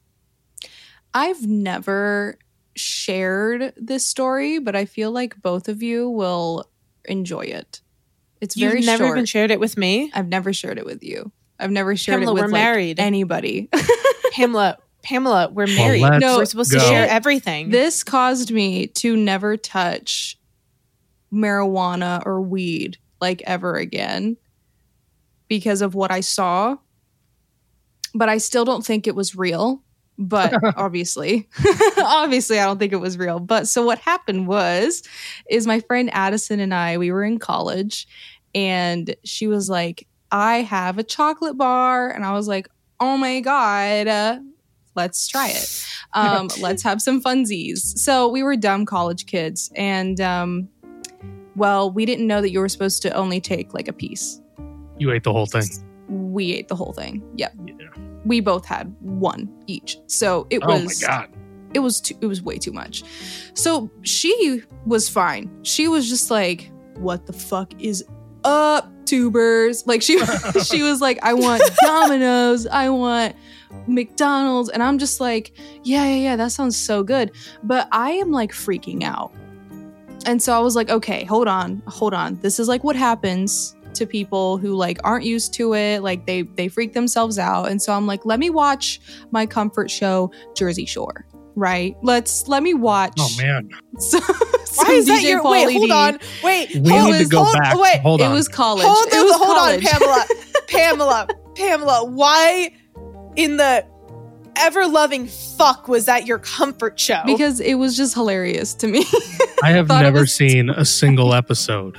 S3: I've never shared this story, but I feel like both of you will enjoy it. It's
S1: You've
S3: very
S1: never
S3: short.
S1: even shared it with me?
S3: I've never shared it with you. I've never shared
S1: Pamela,
S3: it with
S1: we're
S3: like,
S1: married.
S3: anybody.
S1: Pamela, Pamela, we're married.
S2: let's
S1: no, we're supposed
S2: go.
S1: to share everything.
S3: This caused me to never touch marijuana or weed like ever again because of what I saw. But I still don't think it was real. But obviously, obviously, I don't think it was real. But so what happened was, is my friend Addison and I, we were in college, and she was like, I have a chocolate bar. And I was like, oh my God, uh, let's try it. Um, let's have some funsies. So we were dumb college kids. And, um, well, we didn't know that you were supposed to only take like a piece.
S2: You ate the whole thing.
S3: We ate the whole thing. Yep.
S2: Yeah.
S3: We both had one each. So it
S2: Oh
S3: was
S2: my God.
S3: it was too, it was way too much. So she was fine. She was just like, what the fuck is up, tubers? Like she she was like, I want Domino's, I want McDonald's. And I'm just like, yeah, yeah, yeah, that sounds so good. But I am like freaking out. And so I was like, okay, hold on, hold on. This is like what happens to people who like aren't used to it. Like they they freak themselves out. And so I'm like, let me watch my comfort show, Jersey Shore. Right? Let's let me watch.
S2: Oh man.
S3: So,
S1: Why is that your wait, hold on. Wait,
S2: We
S1: hold,
S2: need to go
S1: hold,
S2: back.
S1: Wait,
S2: Hold
S3: it
S2: on.
S3: was college.
S1: hold,
S3: it
S1: on,
S3: was
S1: hold
S3: college.
S1: on, Pamela. Pamela, Pamela, why in the ever loving fuck was that your comfort show?
S3: Because it was just hilarious to me.
S2: I have
S3: thought it
S2: never
S3: was-
S2: seen a single episode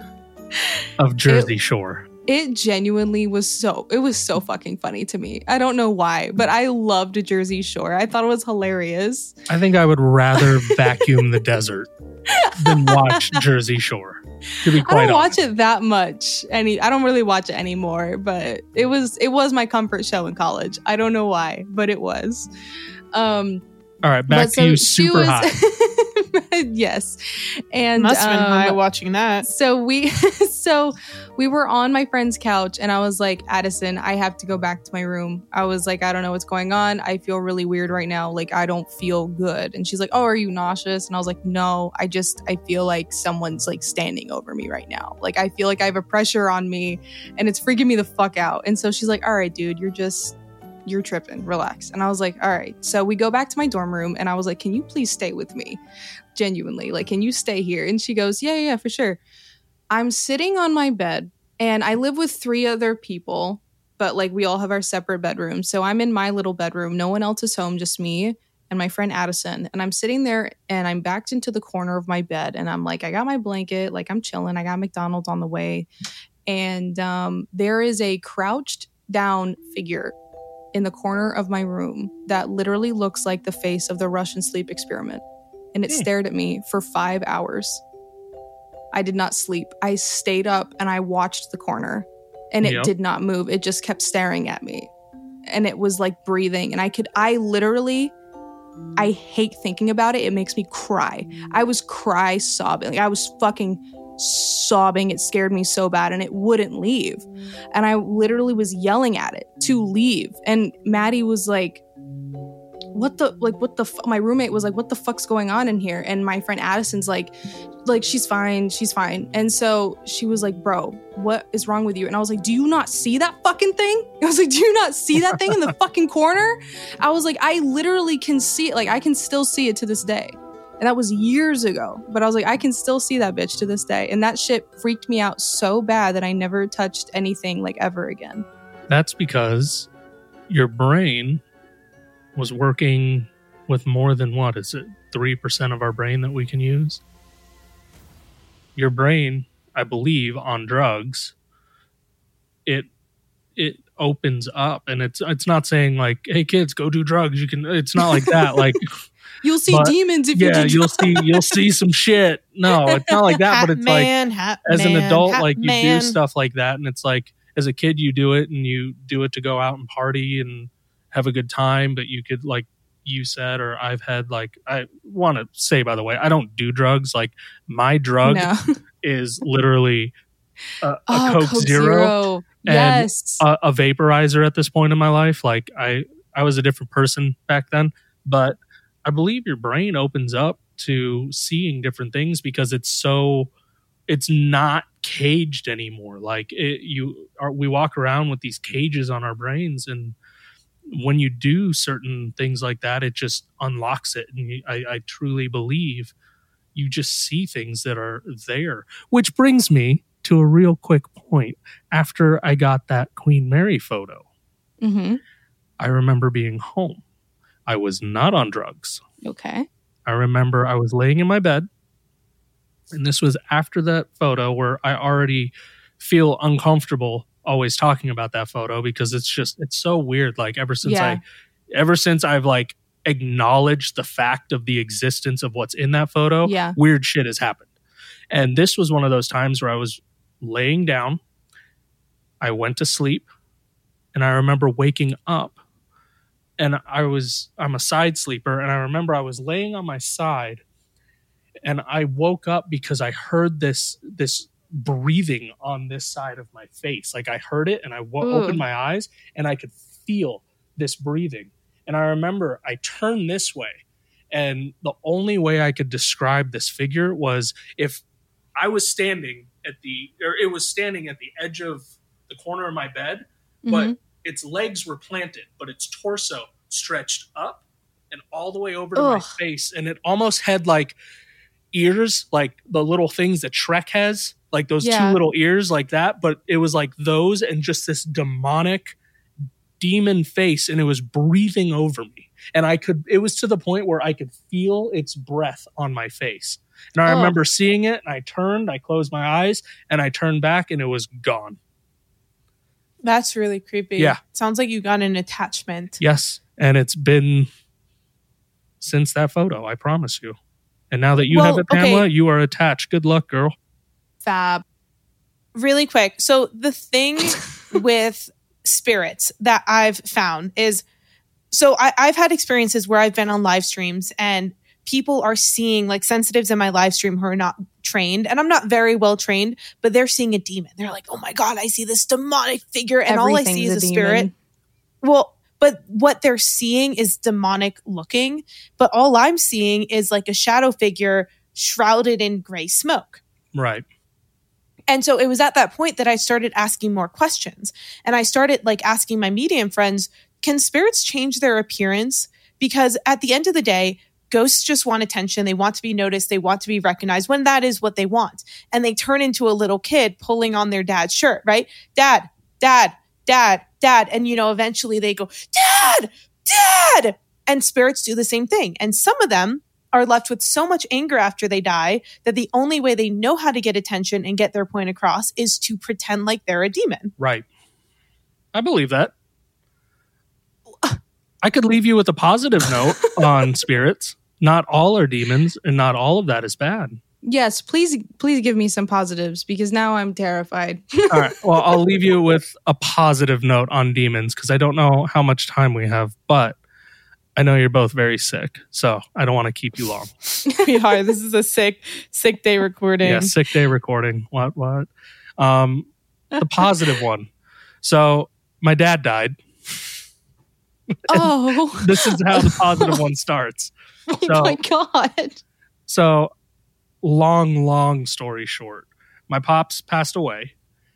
S2: of Jersey Shore.
S3: It genuinely was so, it was so fucking funny to me. I don't know why, but I loved Jersey Shore. I thought it was hilarious.
S2: I think I would rather vacuum the desert than watch Jersey Shore. To be
S3: I
S2: quite
S3: don't watch
S2: honest.
S3: it that much. Any, I don't really watch it anymore, but it was, it was my comfort show in college. I don't know why, but it was. Um,
S2: All right, back
S3: but
S2: to
S3: so
S2: you,
S3: she
S2: super
S3: was-
S2: high.
S3: Yes. And
S1: must have been
S3: um,
S1: high watching that.
S3: So we so we were on my friend's couch and I was like, Addison, I have to go back to my room. I was like, I don't know what's going on. I feel really weird right now. Like I don't feel good. And she's like, oh, are you nauseous? And I was like, no, I just I feel like someone's like standing over me right now. Like I feel like I have a pressure on me and it's freaking me the fuck out. And so she's like, all right, dude, you're just you're tripping, relax. And I was like, all right. So we go back to my dorm room and I was like, can you please stay with me? Genuinely, like, can you stay here? And she goes, yeah, yeah, for sure. I'm sitting on my bed and I live with three other people, but like we all have our separate bedrooms. So I'm in my little bedroom. No one else is home, just me and my friend Addison. And I'm sitting there and I'm backed into the corner of my bed. And I'm like, I got my blanket, like I'm chilling. I got McDonald's on the way. And um, there is a crouched down figure in the corner of my room that literally looks like the face of the Russian sleep experiment. And it
S2: Hmm.
S3: stared at me for five hours. I did not sleep. I stayed up and I watched the corner and it
S2: Yep.
S3: did not move. It just kept staring at me. And it was like breathing. And I could, I literally, I hate thinking about it. It makes me cry. I was cry sobbing. Like I was fucking sobbing. It scared me so bad and it wouldn't leave. And I literally was yelling at it to leave. And Maddie was like, what the, like, what the, f-? my roommate was like, what the fuck's going on in here? And my friend Addison's like, like, she's fine. She's fine. And so she was like, bro, what is wrong with you? And I was like, do you not see that fucking thing? I was like, do you not see that thing in the fucking corner? I was like, I literally can see it. Like, I can still see it to this day. And that was years ago. But I was like, I can still see that bitch to this day. And that shit freaked me out so bad that I never touched anything like ever again.
S2: That's because your brain was working with more than, what is it, three percent of our brain that we can use? Your brain, I believe, on drugs, it it opens up, and it's it's not saying like, hey kids, go do drugs. You can. It's not like that. Like,
S3: You'll see
S2: But,
S3: demons if
S2: yeah,
S3: you do
S2: you'll
S3: drugs.
S2: see you'll see some shit. No, it's not like that. But it's like,
S1: man, hat
S2: as an
S1: man,
S2: adult,
S1: hat
S2: like you
S1: man.
S2: do stuff like that, and it's like, as a kid, you do it, and you do it to go out and party and have a good time. But you could, like you said, or I've had, like, I want to say, by the way, I don't do drugs. Like, my drug
S3: No.
S2: is literally a, a
S3: Oh,
S2: Coke,
S3: Coke
S2: Zero,
S3: Zero.
S2: and
S3: Yes.
S2: a, a vaporizer at this point in my life. Like, I I was a different person back then, but I believe your brain opens up to seeing different things because it's so, it's not caged anymore. Like it, you are, we walk around with these cages on our brains, and when you do certain things like that, it just unlocks it. And you, I, I truly believe you just see things that are there, which brings me to a real quick point. After I got that Queen Mary photo,
S3: Mm-hmm.
S2: I remember being home. I was not on drugs.
S3: Okay.
S2: I remember I was laying in my bed, and this was after that photo where I already feel uncomfortable always talking about that photo because it's just, it's so weird. Like ever since
S3: Yeah.
S2: I, ever since I've like acknowledged the fact of the existence of what's in that photo,
S3: Yeah.
S2: weird shit has happened. And this was one of those times where I was laying down, I went to sleep, and I remember waking up, and I was, I'm a side sleeper, and I remember I was laying on my side, and I woke up because I heard this, this breathing on this side of my face. Like I heard it, and I w-
S3: Ooh.
S2: opened my eyes, and I could feel this breathing. And I remember I turned this way, and the only way I could describe this figure was if I was standing at the, or it was standing at the edge of the corner of my bed, but
S3: Mhm.
S2: its legs were planted, but its torso stretched up and all the way over to my
S3: Ugh.
S2: face. And it almost had like ears, like the little things that Shrek has, like those
S3: Yeah.
S2: two little ears like that. But it was like those and just this demonic demon face, and it was breathing over me. And I could, it was to the point where I could feel its breath on my face. And I
S3: Oh.
S2: remember seeing it, and I turned, I closed my eyes, and I turned back, and it was gone.
S1: That's really creepy.
S2: Yeah.
S1: Sounds like you got an attachment.
S2: Yes. And it's been since that photo, I promise you. And now that you
S1: Well,
S2: have it, Pamela,
S1: okay.
S2: you are attached. Good luck, girl.
S3: Fab.
S1: Really quick. So the thing with spirits that I've found is, so I, I've had experiences where I've been on live streams and people are seeing, like, sensitives in my live stream who are not trained, and I'm not very well trained, but they're seeing a demon. They're like, oh my God, I see this demonic figure, and all I see
S3: Everything's
S1: is a
S3: a
S1: spirit.
S3: demon.
S1: Well, but what they're seeing is demonic looking, but all I'm seeing is like a shadow figure shrouded in gray smoke.
S2: Right.
S1: And so it was at that point that I started asking more questions. And I started like asking my medium friends, can spirits change their appearance? Because at the end of the day, ghosts just want attention. They want to be noticed. They want to be recognized when that is what they want. And they turn into a little kid pulling on their dad's shirt, right? Dad, dad, dad, dad. And, you know, eventually they go, dad, dad. And spirits do the same thing. And some of them are left with so much anger after they die that the only way they know how to get attention and get their point across is to pretend like they're a demon.
S2: Right. I believe that. I could leave you with a positive note on spirits. Not all are demons, and not all of that is bad.
S3: Yes, please, please give me some positives because now I'm terrified.
S2: All right. Well, I'll leave you with a positive note on demons because I don't know how much time we have, but I know you're both very sick, so I don't want to keep you long.
S1: We are. This is a sick, sick day recording.
S2: Yeah, sick day recording. What, what? Um, the positive one. So my dad died.
S3: Oh,
S2: This is how the positive one starts.
S3: oh
S2: So-
S3: my God.
S2: So long, long story short, my pops passed away.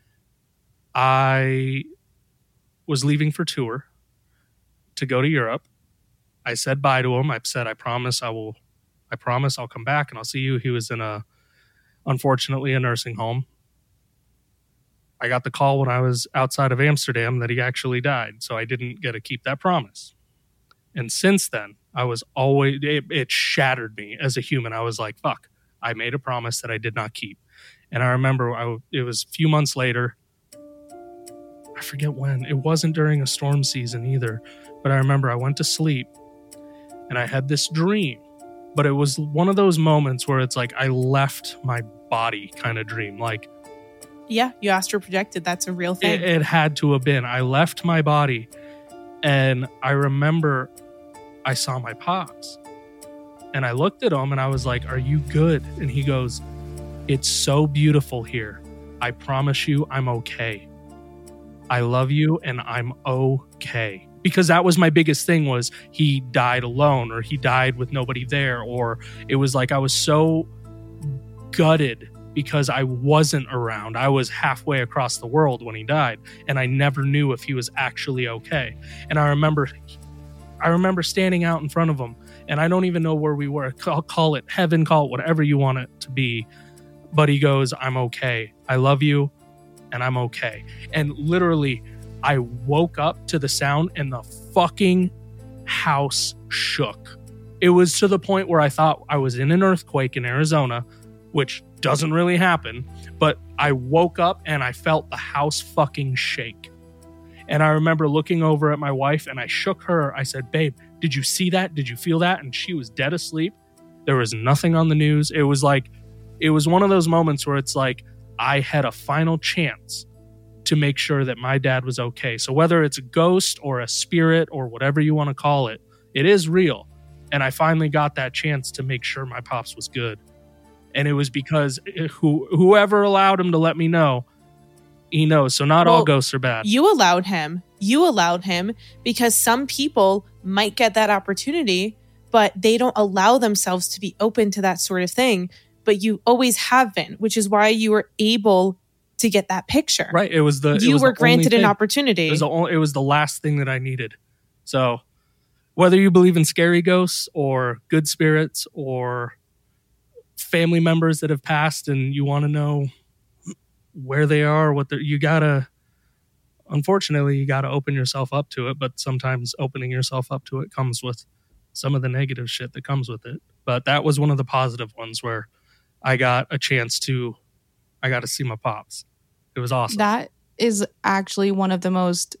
S2: I was leaving for tour to go to Europe. I said bye to him. I said, I promise I will, I promise I'll come back and I'll see you. He was in a, unfortunately, a nursing home. I got the call when I was outside of Amsterdam that he actually died. So I didn't get to keep that promise. And since then, I was always, it, it shattered me as a human. I was like, fuck, I made a promise that I did not keep. And I remember I, it was a few months later. I forget when. It wasn't during a storm season either. But I remember I went to sleep and I had this dream. But it was one of those moments where it's like I left my body kind of dream. Like,
S1: Yeah, you astral projected. That's a real thing.
S2: It, it had to have been. I left my body and I remember I saw my pops and I looked at him and I was like, are you good? And he goes, it's so beautiful here. I promise you I'm okay. I love you and I'm okay. Because that was my biggest thing was he died alone or he died with nobody there. Or it was like I was so gutted because I wasn't around. I was halfway across the world when he died, and I never knew if he was actually okay. And I remember, I remember standing out in front of him, and I don't even know where we were. Call, call it heaven, call it whatever you want it to be. But he goes, I'm okay. I love you, and I'm okay. And literally, I woke up to the sound, and the fucking house shook. It was to the point where I thought I was in an earthquake in Arizona, which doesn't really happen, but I woke up and I felt the house fucking shake. And I remember looking over at my wife and I shook her. I said, babe, did you see that? Did you feel that? And she was dead asleep. There was nothing on the news. It was like, it was one of those moments where it's like, I had a final chance to make sure that my dad was okay. So whether it's a ghost or a spirit or whatever you want to call it, it is real. And I finally got that chance to make sure my pops was good. And it was because who, whoever allowed him to let me know, he knows. So not
S1: well,
S2: all ghosts are bad.
S1: You allowed him. You allowed him because some people might get that opportunity, but they don't allow themselves to be open to that sort of thing. But you always have been, which is why you were able to get that picture.
S2: Right. It was the
S1: you
S2: it was
S1: were
S2: the
S1: granted an
S2: thing.
S1: opportunity.
S2: It was, the only, it was the last thing that I needed. So whether you believe in scary ghosts or good spirits or family members that have passed and you want to know where they are, what they're, you gotta, unfortunately, you gotta open yourself up to it. But sometimes opening yourself up to it comes with some of the negative shit that comes with it. But that was one of the positive ones where I got a chance to, I got to see my pops. It was awesome.
S3: That is actually one of the most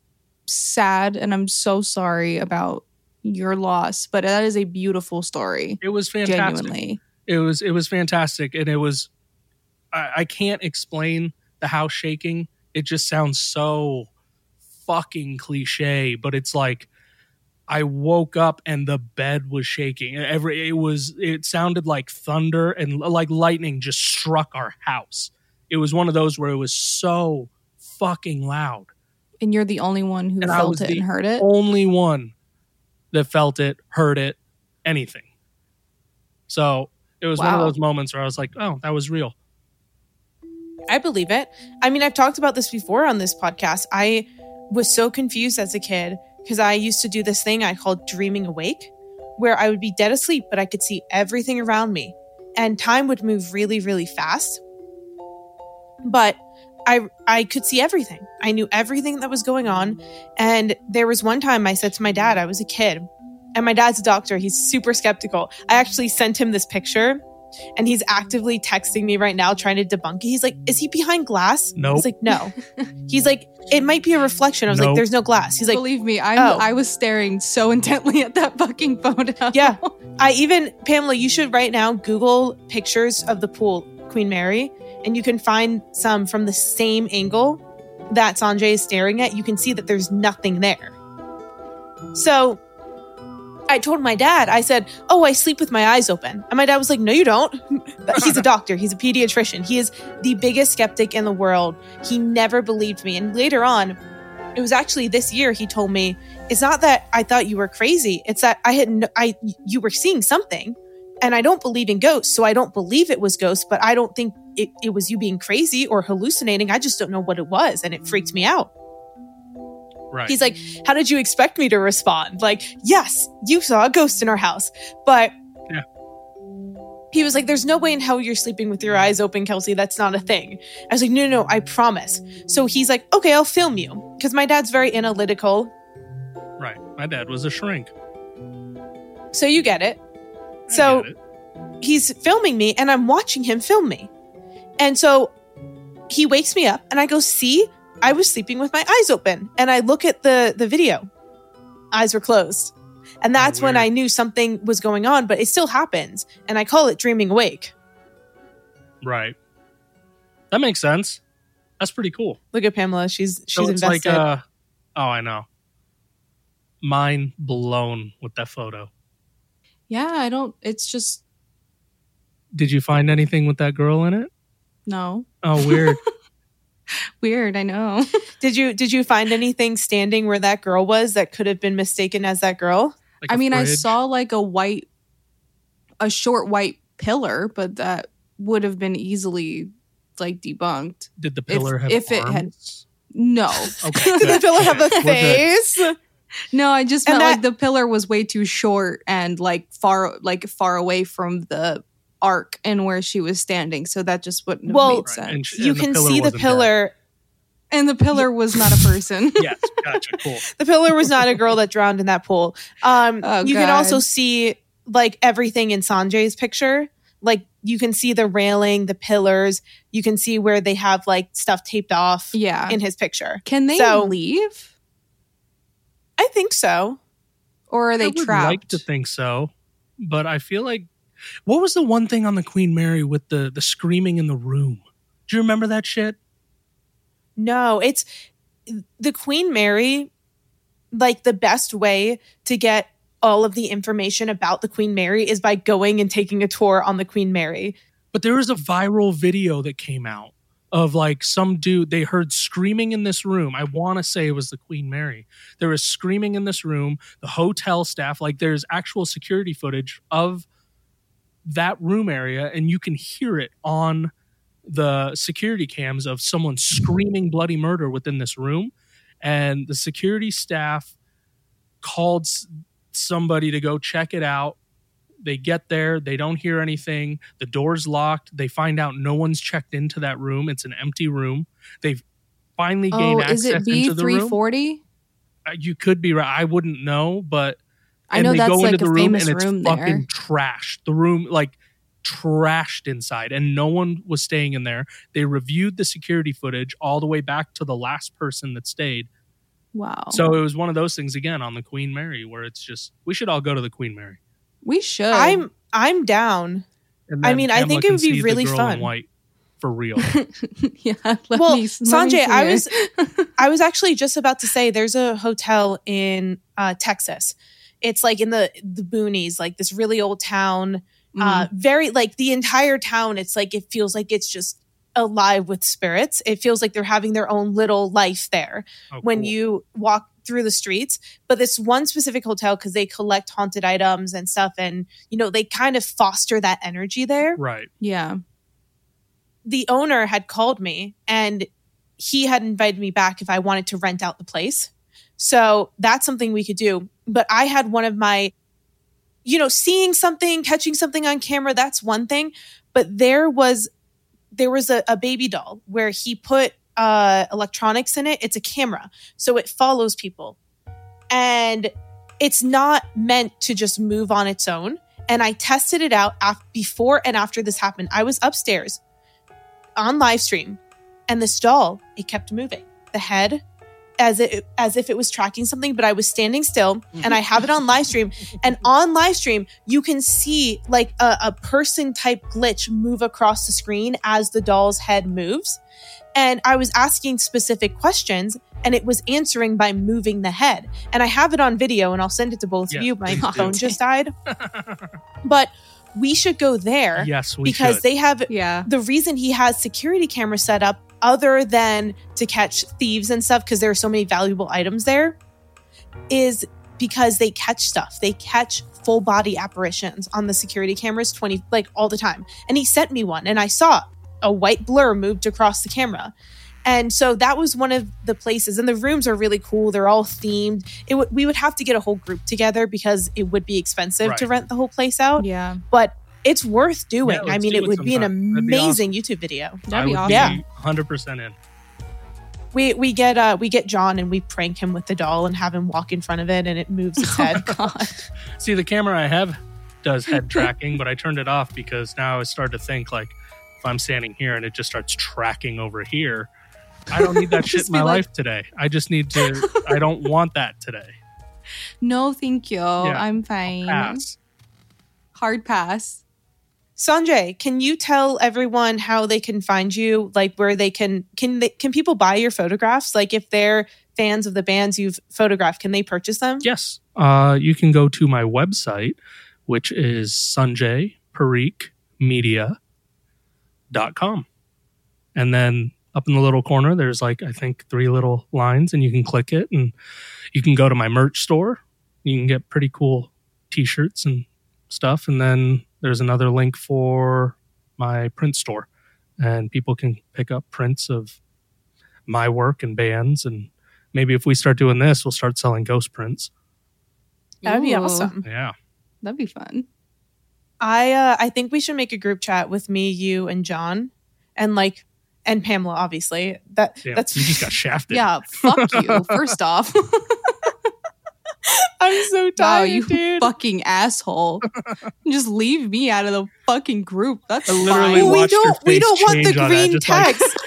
S3: sad, and I'm so sorry about your loss, but that is a beautiful story.
S2: It was fantastic.
S3: Genuinely.
S2: It was it was fantastic, and it was I, I can't explain the house shaking. It just sounds so fucking cliche, but it's like I woke up and the bed was shaking. Every it was it sounded like thunder and like lightning just struck our house. It was one of those where it was so fucking loud.
S3: And you're the only one who
S2: and I
S3: felt
S2: was
S3: it
S2: the
S3: and heard it?
S2: Only one that felt it, heard it, anything. So it was
S3: wow.
S2: one of those moments where I was like, oh, that was real.
S1: I believe it. I mean, I've talked about this before on this podcast. I was so confused as a kid because I used to do this thing I called dreaming awake, where I would be dead asleep, but I could see everything around me and time would move really, really fast. But I I could see everything. I knew everything that was going on. And there was one time I said to my dad, I was a kid, and my dad's a doctor. He's super skeptical. I actually sent him this picture and he's actively texting me right now trying to debunk it. He's like, is he behind glass?
S2: Nope.
S1: I was like, no. He's like, it might be a reflection. I was
S2: Nope.
S1: like, there's no glass. He's like,
S3: believe me, I
S1: oh.
S3: I was staring so intently at that fucking photo.
S1: Yeah. I even, Pamela, you should right now Google pictures of the pool, Queen Mary, and you can find some from the same angle that Sanjay is staring at. You can see that there's nothing there. So I told my dad, I said, oh, I sleep with my eyes open. And my dad was like, no, you don't. He's a doctor. He's a pediatrician. He is the biggest skeptic in the world. He never believed me. And later on, it was actually this year he told me, it's not that I thought you were crazy. It's that I had, no, I, you were seeing something. And I don't believe in ghosts, so I don't believe it was ghosts, but I don't think it, it was you being crazy or hallucinating. I just don't know what it was, and it freaked me out.
S2: Right.
S1: He's like, how did you expect me to respond? Like, yes, you saw a ghost in our house. But
S2: yeah.
S1: He was like, there's no way in hell you're sleeping with your eyes open, Kelsey. That's not a thing. I was like, no, no, no, I promise. So he's like, okay, I'll film you. Because my dad's very analytical.
S2: Right. My dad was a shrink.
S1: So you get it.
S2: I
S1: So
S2: get it.
S1: he's filming me and I'm watching him film me. And so he wakes me up and I go, see, I was sleeping with my eyes open. And I look at the, the video. Eyes were closed. And that's
S2: Oh,
S1: when
S2: weird.
S1: I knew something was going on, but it still happens. And I call it dreaming awake.
S2: Right. That makes sense. That's pretty cool.
S1: Look at Pamela. She's she's
S2: So it's
S1: invested.
S2: like, uh, oh, I know. Mind blown with that photo.
S3: Yeah, I don't, it's just,
S2: Did you find anything with that girl in it?
S3: no.
S2: Oh, weird.
S3: Weird, I know.
S1: Did you did you find anything standing where that girl was that could have been mistaken as that girl?
S2: Like
S3: I
S2: a
S3: mean, I
S2: fridge?
S3: saw like a white, a short white pillar, but that would have been easily like debunked.
S2: Did the pillar
S3: If-
S2: have
S3: if it
S2: arms?
S3: had- No.
S2: Okay.
S1: Did the pillar have a
S2: We're good.
S1: face?
S3: No, I just
S1: And
S3: meant like
S1: that-
S3: the pillar was way too short and like far like far away from the arc and where she was standing, so that just wouldn't have
S1: Well,
S3: made
S2: Right,
S3: sense.
S2: and sh-
S1: You
S2: and the
S1: can
S2: pillar
S1: see the
S2: wasn't
S1: pillar.
S3: And the pillar was not a person.
S2: Yes, gotcha, cool.
S1: The pillar was not a girl that drowned in that pool. Um,
S3: Oh,
S1: you can
S3: God.
S1: also see like everything in Sanjay's picture. Like you can see the railing, the pillars. You can see where they have like stuff taped off
S3: Yeah.
S1: in his picture.
S3: Can they
S1: So-
S3: leave?
S1: I think so.
S3: Or are they
S2: I would
S3: trapped?
S2: like to think so, but I feel like what was the one thing on the Queen Mary with the the screaming in the room? Do you remember that shit?
S1: No, it's the Queen Mary. Like the best way to get all of the information about the Queen Mary is by going and taking a tour on the Queen Mary.
S2: But there was a viral video that came out of like some dude, they heard screaming in this room. I want to say it was the Queen Mary. There was screaming in this room, the hotel staff, like there's actual security footage of that room area, and you can hear it on the security cams of someone screaming bloody murder within this room. And the security staff called s- somebody to go check it out. They get there, they don't hear anything. The door's locked. They find out no one's checked into that room. It's an empty room. They've finally gained
S3: Oh,
S2: access
S3: is it B
S2: into the room.
S3: three forty?
S2: Uh, You could be right. I wouldn't know, but
S3: I
S2: and
S3: know
S2: they
S3: that's
S2: go
S3: like
S2: into
S3: a
S2: the room
S3: famous
S2: and it's
S3: room
S2: fucking
S3: there.
S2: trashed. The room like trashed inside, and no one was staying in there. They reviewed the security footage all the way back to the last person that stayed.
S3: Wow.
S2: So it was one of those things again on the Queen Mary where it's just we should all go to the Queen Mary.
S3: we should.
S1: I'm I'm down.
S2: And
S1: I
S2: then
S1: mean, I
S2: Pamela
S1: think it
S2: can
S1: would be
S2: see the
S1: really
S2: girl in
S1: fun.
S2: white for real.
S3: yeah. Let
S1: Well,
S3: me, let me
S1: Sanjay,
S3: see
S1: I
S3: it.
S1: was I was actually just about to say there's a hotel in uh, Texas. It's like in the the boonies, like this really old town. Uh, very like the entire town. It's like it feels like it's just alive with spirits. It feels like they're having their own little life there
S2: Oh,
S1: when
S2: cool.
S1: you walk through the streets. But this one specific hotel, because they collect haunted items and stuff, and you know they kind of foster that energy there.
S2: Right.
S3: yeah.
S1: The owner had called me and he had invited me back if I wanted to rent out the place. So that's something we could do. But I had one of my, you know, seeing something, catching something on camera, that's one thing. But there was, there was a, a baby doll where he put uh, electronics in it. It's a camera. So it follows people. And it's not meant to just move on its own. And I tested it out af- before and after this happened. I was upstairs on live stream, and this doll, it kept moving the head as it as if it was tracking something, but I was standing still and I have it on live stream, and on live stream you can see like a, a person type glitch move across the screen as the doll's head moves. And I was asking specific questions and it was answering by moving the head. And I have it on video and I'll send it to both
S2: Yes,
S1: of you. My
S2: please do.
S1: phone just died. But we should go there
S2: Yes, we
S1: because
S2: should.
S1: they have
S3: Yeah.
S1: the reason he has security cameras set up other than to catch thieves and stuff, because there are so many valuable items there, is because they catch stuff. They catch full body apparitions on the security cameras twenty like all the time. And he sent me one and I saw a white blur moved across the camera. And so that was one of the places, and the rooms are really cool. They're all themed. It w- we would have to get a whole group together because it would be expensive
S2: Right.
S1: to rent the whole place out.
S3: Yeah.
S1: But it's worth doing.
S2: Yeah,
S1: I
S2: let's
S1: mean,
S2: do
S1: it
S2: it
S1: would be an
S2: sometime. That'd be
S1: amazing YouTube video.
S2: I
S3: That'd be
S2: would
S3: awesome.
S1: Yeah.
S2: one hundred percent in.
S1: We we get uh we get John and we prank him with the doll and have him walk in front of it and it moves its head.
S3: God.
S2: See, the camera I have does head tracking, but I turned it off because now I started to think like if I'm standing here and it just starts tracking over here, I don't need that shit
S3: Just
S2: in my
S3: be like-
S2: life today. I just need to, I don't want that today.
S3: No, thank you. I'm fine.
S2: Pass.
S3: Hard pass.
S1: Sanjay, can you tell everyone how they can find you? Like where they can can they, can people buy your photographs? Like if they're fans of the bands you've photographed, can they purchase them?
S2: Yes. Uh, you can go to my website, which is sanjay parikh media dot com. And then up in the little corner, there's like, I think, three little lines, and you can click it and you can go to my merch store. You can get pretty cool t-shirts and stuff. And then there's another link for my print store, and people can pick up prints of my work and bands. And maybe if we start doing this, we'll start selling ghost prints.
S1: That'd be
S3: Ooh,
S1: awesome.
S2: Yeah.
S3: That'd be fun.
S1: I uh, I think we should make a group chat with me, you, and John, and like, and Pamela. Obviously, that
S2: Damn,
S1: that's
S2: you just got shafted.
S3: Yeah, fuck you. First off,
S1: I'm so
S3: wow,
S1: tired,
S3: you
S1: dude.
S3: fucking asshole. Just leave me out of the fucking group. That's
S2: I literally
S3: fine.
S1: we
S2: watched your
S1: don't we
S2: face
S1: don't want the
S2: change on that,
S1: green
S2: just like-
S1: text.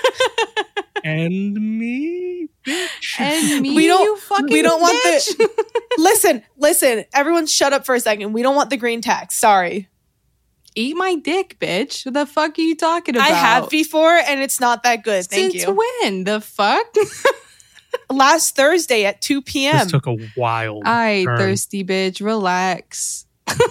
S2: And me, bitch.
S3: And me,
S1: We don't-
S3: you fucking
S1: we don't want
S3: bitch.
S1: the- listen, listen. Everyone, shut up for a second. We don't want the green text. Sorry,
S3: Eat my dick, bitch. What the fuck are you talking about?
S1: I have before, and it's not that good. Thank
S3: Since
S1: you.
S3: when? The fuck?
S1: Last Thursday at two p.m.
S2: This took a wild
S3: Alright,
S2: turn.
S3: thirsty bitch. Relax.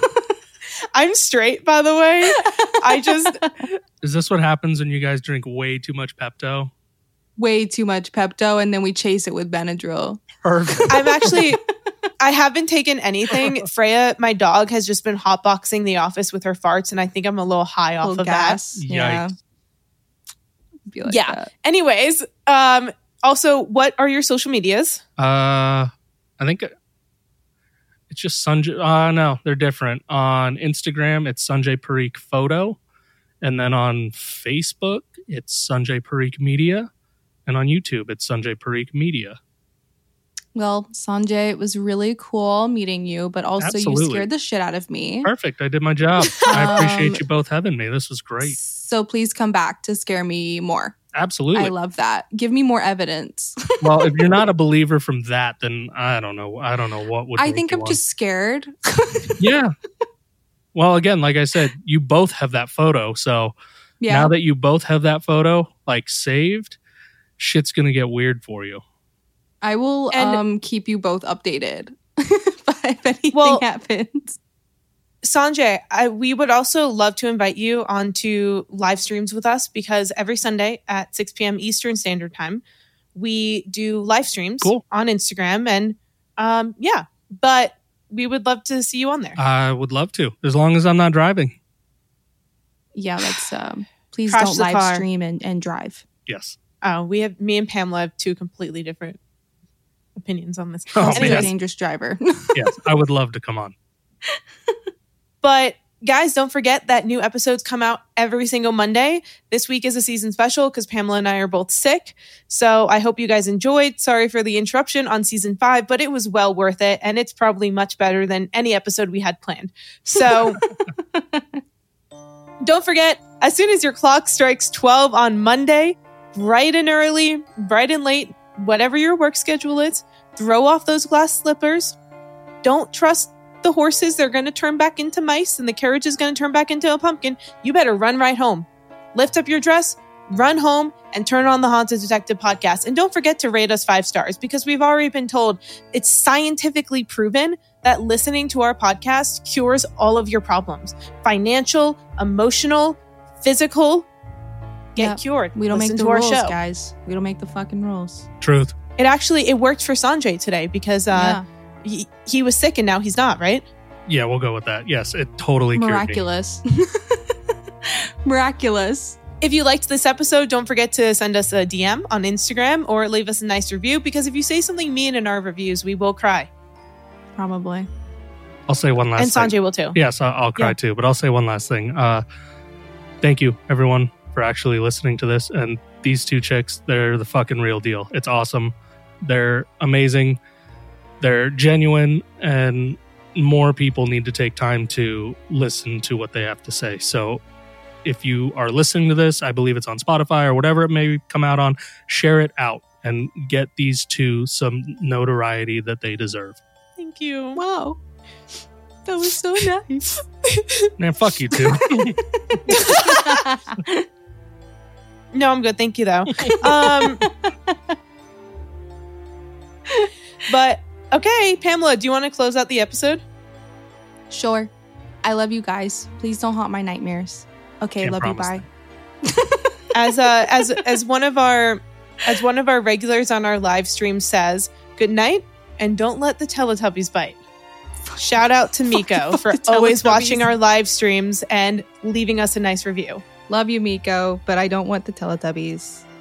S1: I'm straight, by the way. I just
S2: Is this what happens when you guys drink way too much Pepto?
S3: Way too much Pepto, and then we chase it with Benadryl.
S2: Perfect.
S1: I'm actually, I haven't taken anything. Freya, my dog, has just been hotboxing the office with her farts, and I think I'm a little high off
S3: Little
S1: of
S3: gas.
S2: Yikes.
S3: Yeah. Be like
S1: Yeah.
S3: that.
S1: that. Anyways, um, also, what are your social medias?
S2: Uh, I think it's just Sanjay. Uh, no, they're different. On Instagram, it's Sanjay Parikh Photo. And then on Facebook, it's Sanjay Parikh Media. And on YouTube, it's Sanjay Parikh Media.
S3: Well, Sanjay, it was really cool meeting you, but also
S2: Absolutely.
S3: you scared the shit out of me.
S2: Perfect. I did my job. I appreciate
S3: Um,
S2: you both having me. This was great.
S3: So please come back to scare me more.
S2: Absolutely.
S3: I love that. Give me more evidence.
S2: Well, if you're not a believer from that, then I don't know. I don't know what would.
S3: I
S2: make
S3: think
S2: you
S3: I'm
S2: want-
S3: just scared.
S2: Yeah. Well, again, like I said, you both have that photo. So
S3: Yeah.
S2: now that you both have that photo like saved, shit's gonna get weird for you.
S3: I will
S1: And-
S3: um keep you both updated if anything
S1: Well-
S3: happens.
S1: Sanjay, I, we would also love to invite you onto live streams with us because every Sunday at six p.m. Eastern Standard Time, we do live streams
S2: Cool.
S1: on Instagram. And um, yeah, but we would love to see you on there.
S2: I would love to, as long as I'm not driving.
S3: Yeah, let's um please
S1: Crash
S3: don't
S1: the
S3: live
S1: car.
S3: stream and, and drive.
S2: Yes.
S1: Oh, we have me and Pamela have two completely different opinions on this.
S2: Oh,
S3: Also
S2: man.
S3: a dangerous driver.
S2: Yes. I would love to come on.
S1: But guys, don't forget that new episodes come out every single Monday. This week is a season special because Pamela and I are both sick. So I hope you guys enjoyed. Sorry for the interruption on season five, but it was well worth it. And it's probably much better than any episode we had planned. So don't forget, as soon as your clock strikes twelve on Monday, bright and early, bright and late, whatever your work schedule is, throw off those glass slippers. Don't trust the horses. They're going to turn back into mice and the carriage is going to turn back into a pumpkin. You better run right home. Lift up your dress, run home, and turn on the Haunted Detective podcast. And don't forget to rate us five stars because we've already been told it's scientifically proven that listening to our podcast cures all of your problems. Financial, emotional, physical. Get
S3: Yeah,
S1: cured.
S3: We don't
S1: Listen
S3: make the
S1: to our
S3: rules,
S1: show.
S3: guys. We don't make the fucking rules.
S2: Truth.
S1: It actually, it worked for Sanjay today because uh, he, he was sick and now he's not, right?
S2: Yeah, we'll go with that. Yes, it totally cured me.
S3: Miraculous. Miraculous.
S1: If you liked this episode, don't forget to send us a D M on Instagram or leave us a nice review because if you say something mean in our reviews, we will cry.
S3: Probably.
S2: I'll say one last
S1: And
S2: thing.
S1: Sanjay will too.
S2: Yes, I'll, I'll cry
S1: Yeah.
S2: too, but I'll say one last thing. Uh, thank you, everyone, for actually listening to this. And these two chicks, they're the fucking real deal. It's awesome. They're amazing. They're genuine, and more people need to take time to listen to what they have to say. So if you are listening to this, I believe it's on Spotify or whatever it may come out on, share it out and get these two some notoriety that they deserve.
S1: Thank you.
S3: Wow. That was so nice.
S2: Man, fuck you two.
S1: No, I'm good. Thank you, though. Um, but okay, Pamela, do you want to close out the episode?
S3: Sure. I love you guys. Please don't haunt my nightmares. Okay,
S2: Can't
S3: love you.
S2: promise
S3: Bye.
S1: As uh, as as one of our as one of our regulars on our live stream says, good night, and don't let the Teletubbies bite. Shout out to Miko
S3: Fuck
S1: for
S3: the
S1: always
S3: Teletubbies.
S1: watching our live streams and leaving us a nice review.
S3: Love you, Miko, but I don't want the Teletubbies.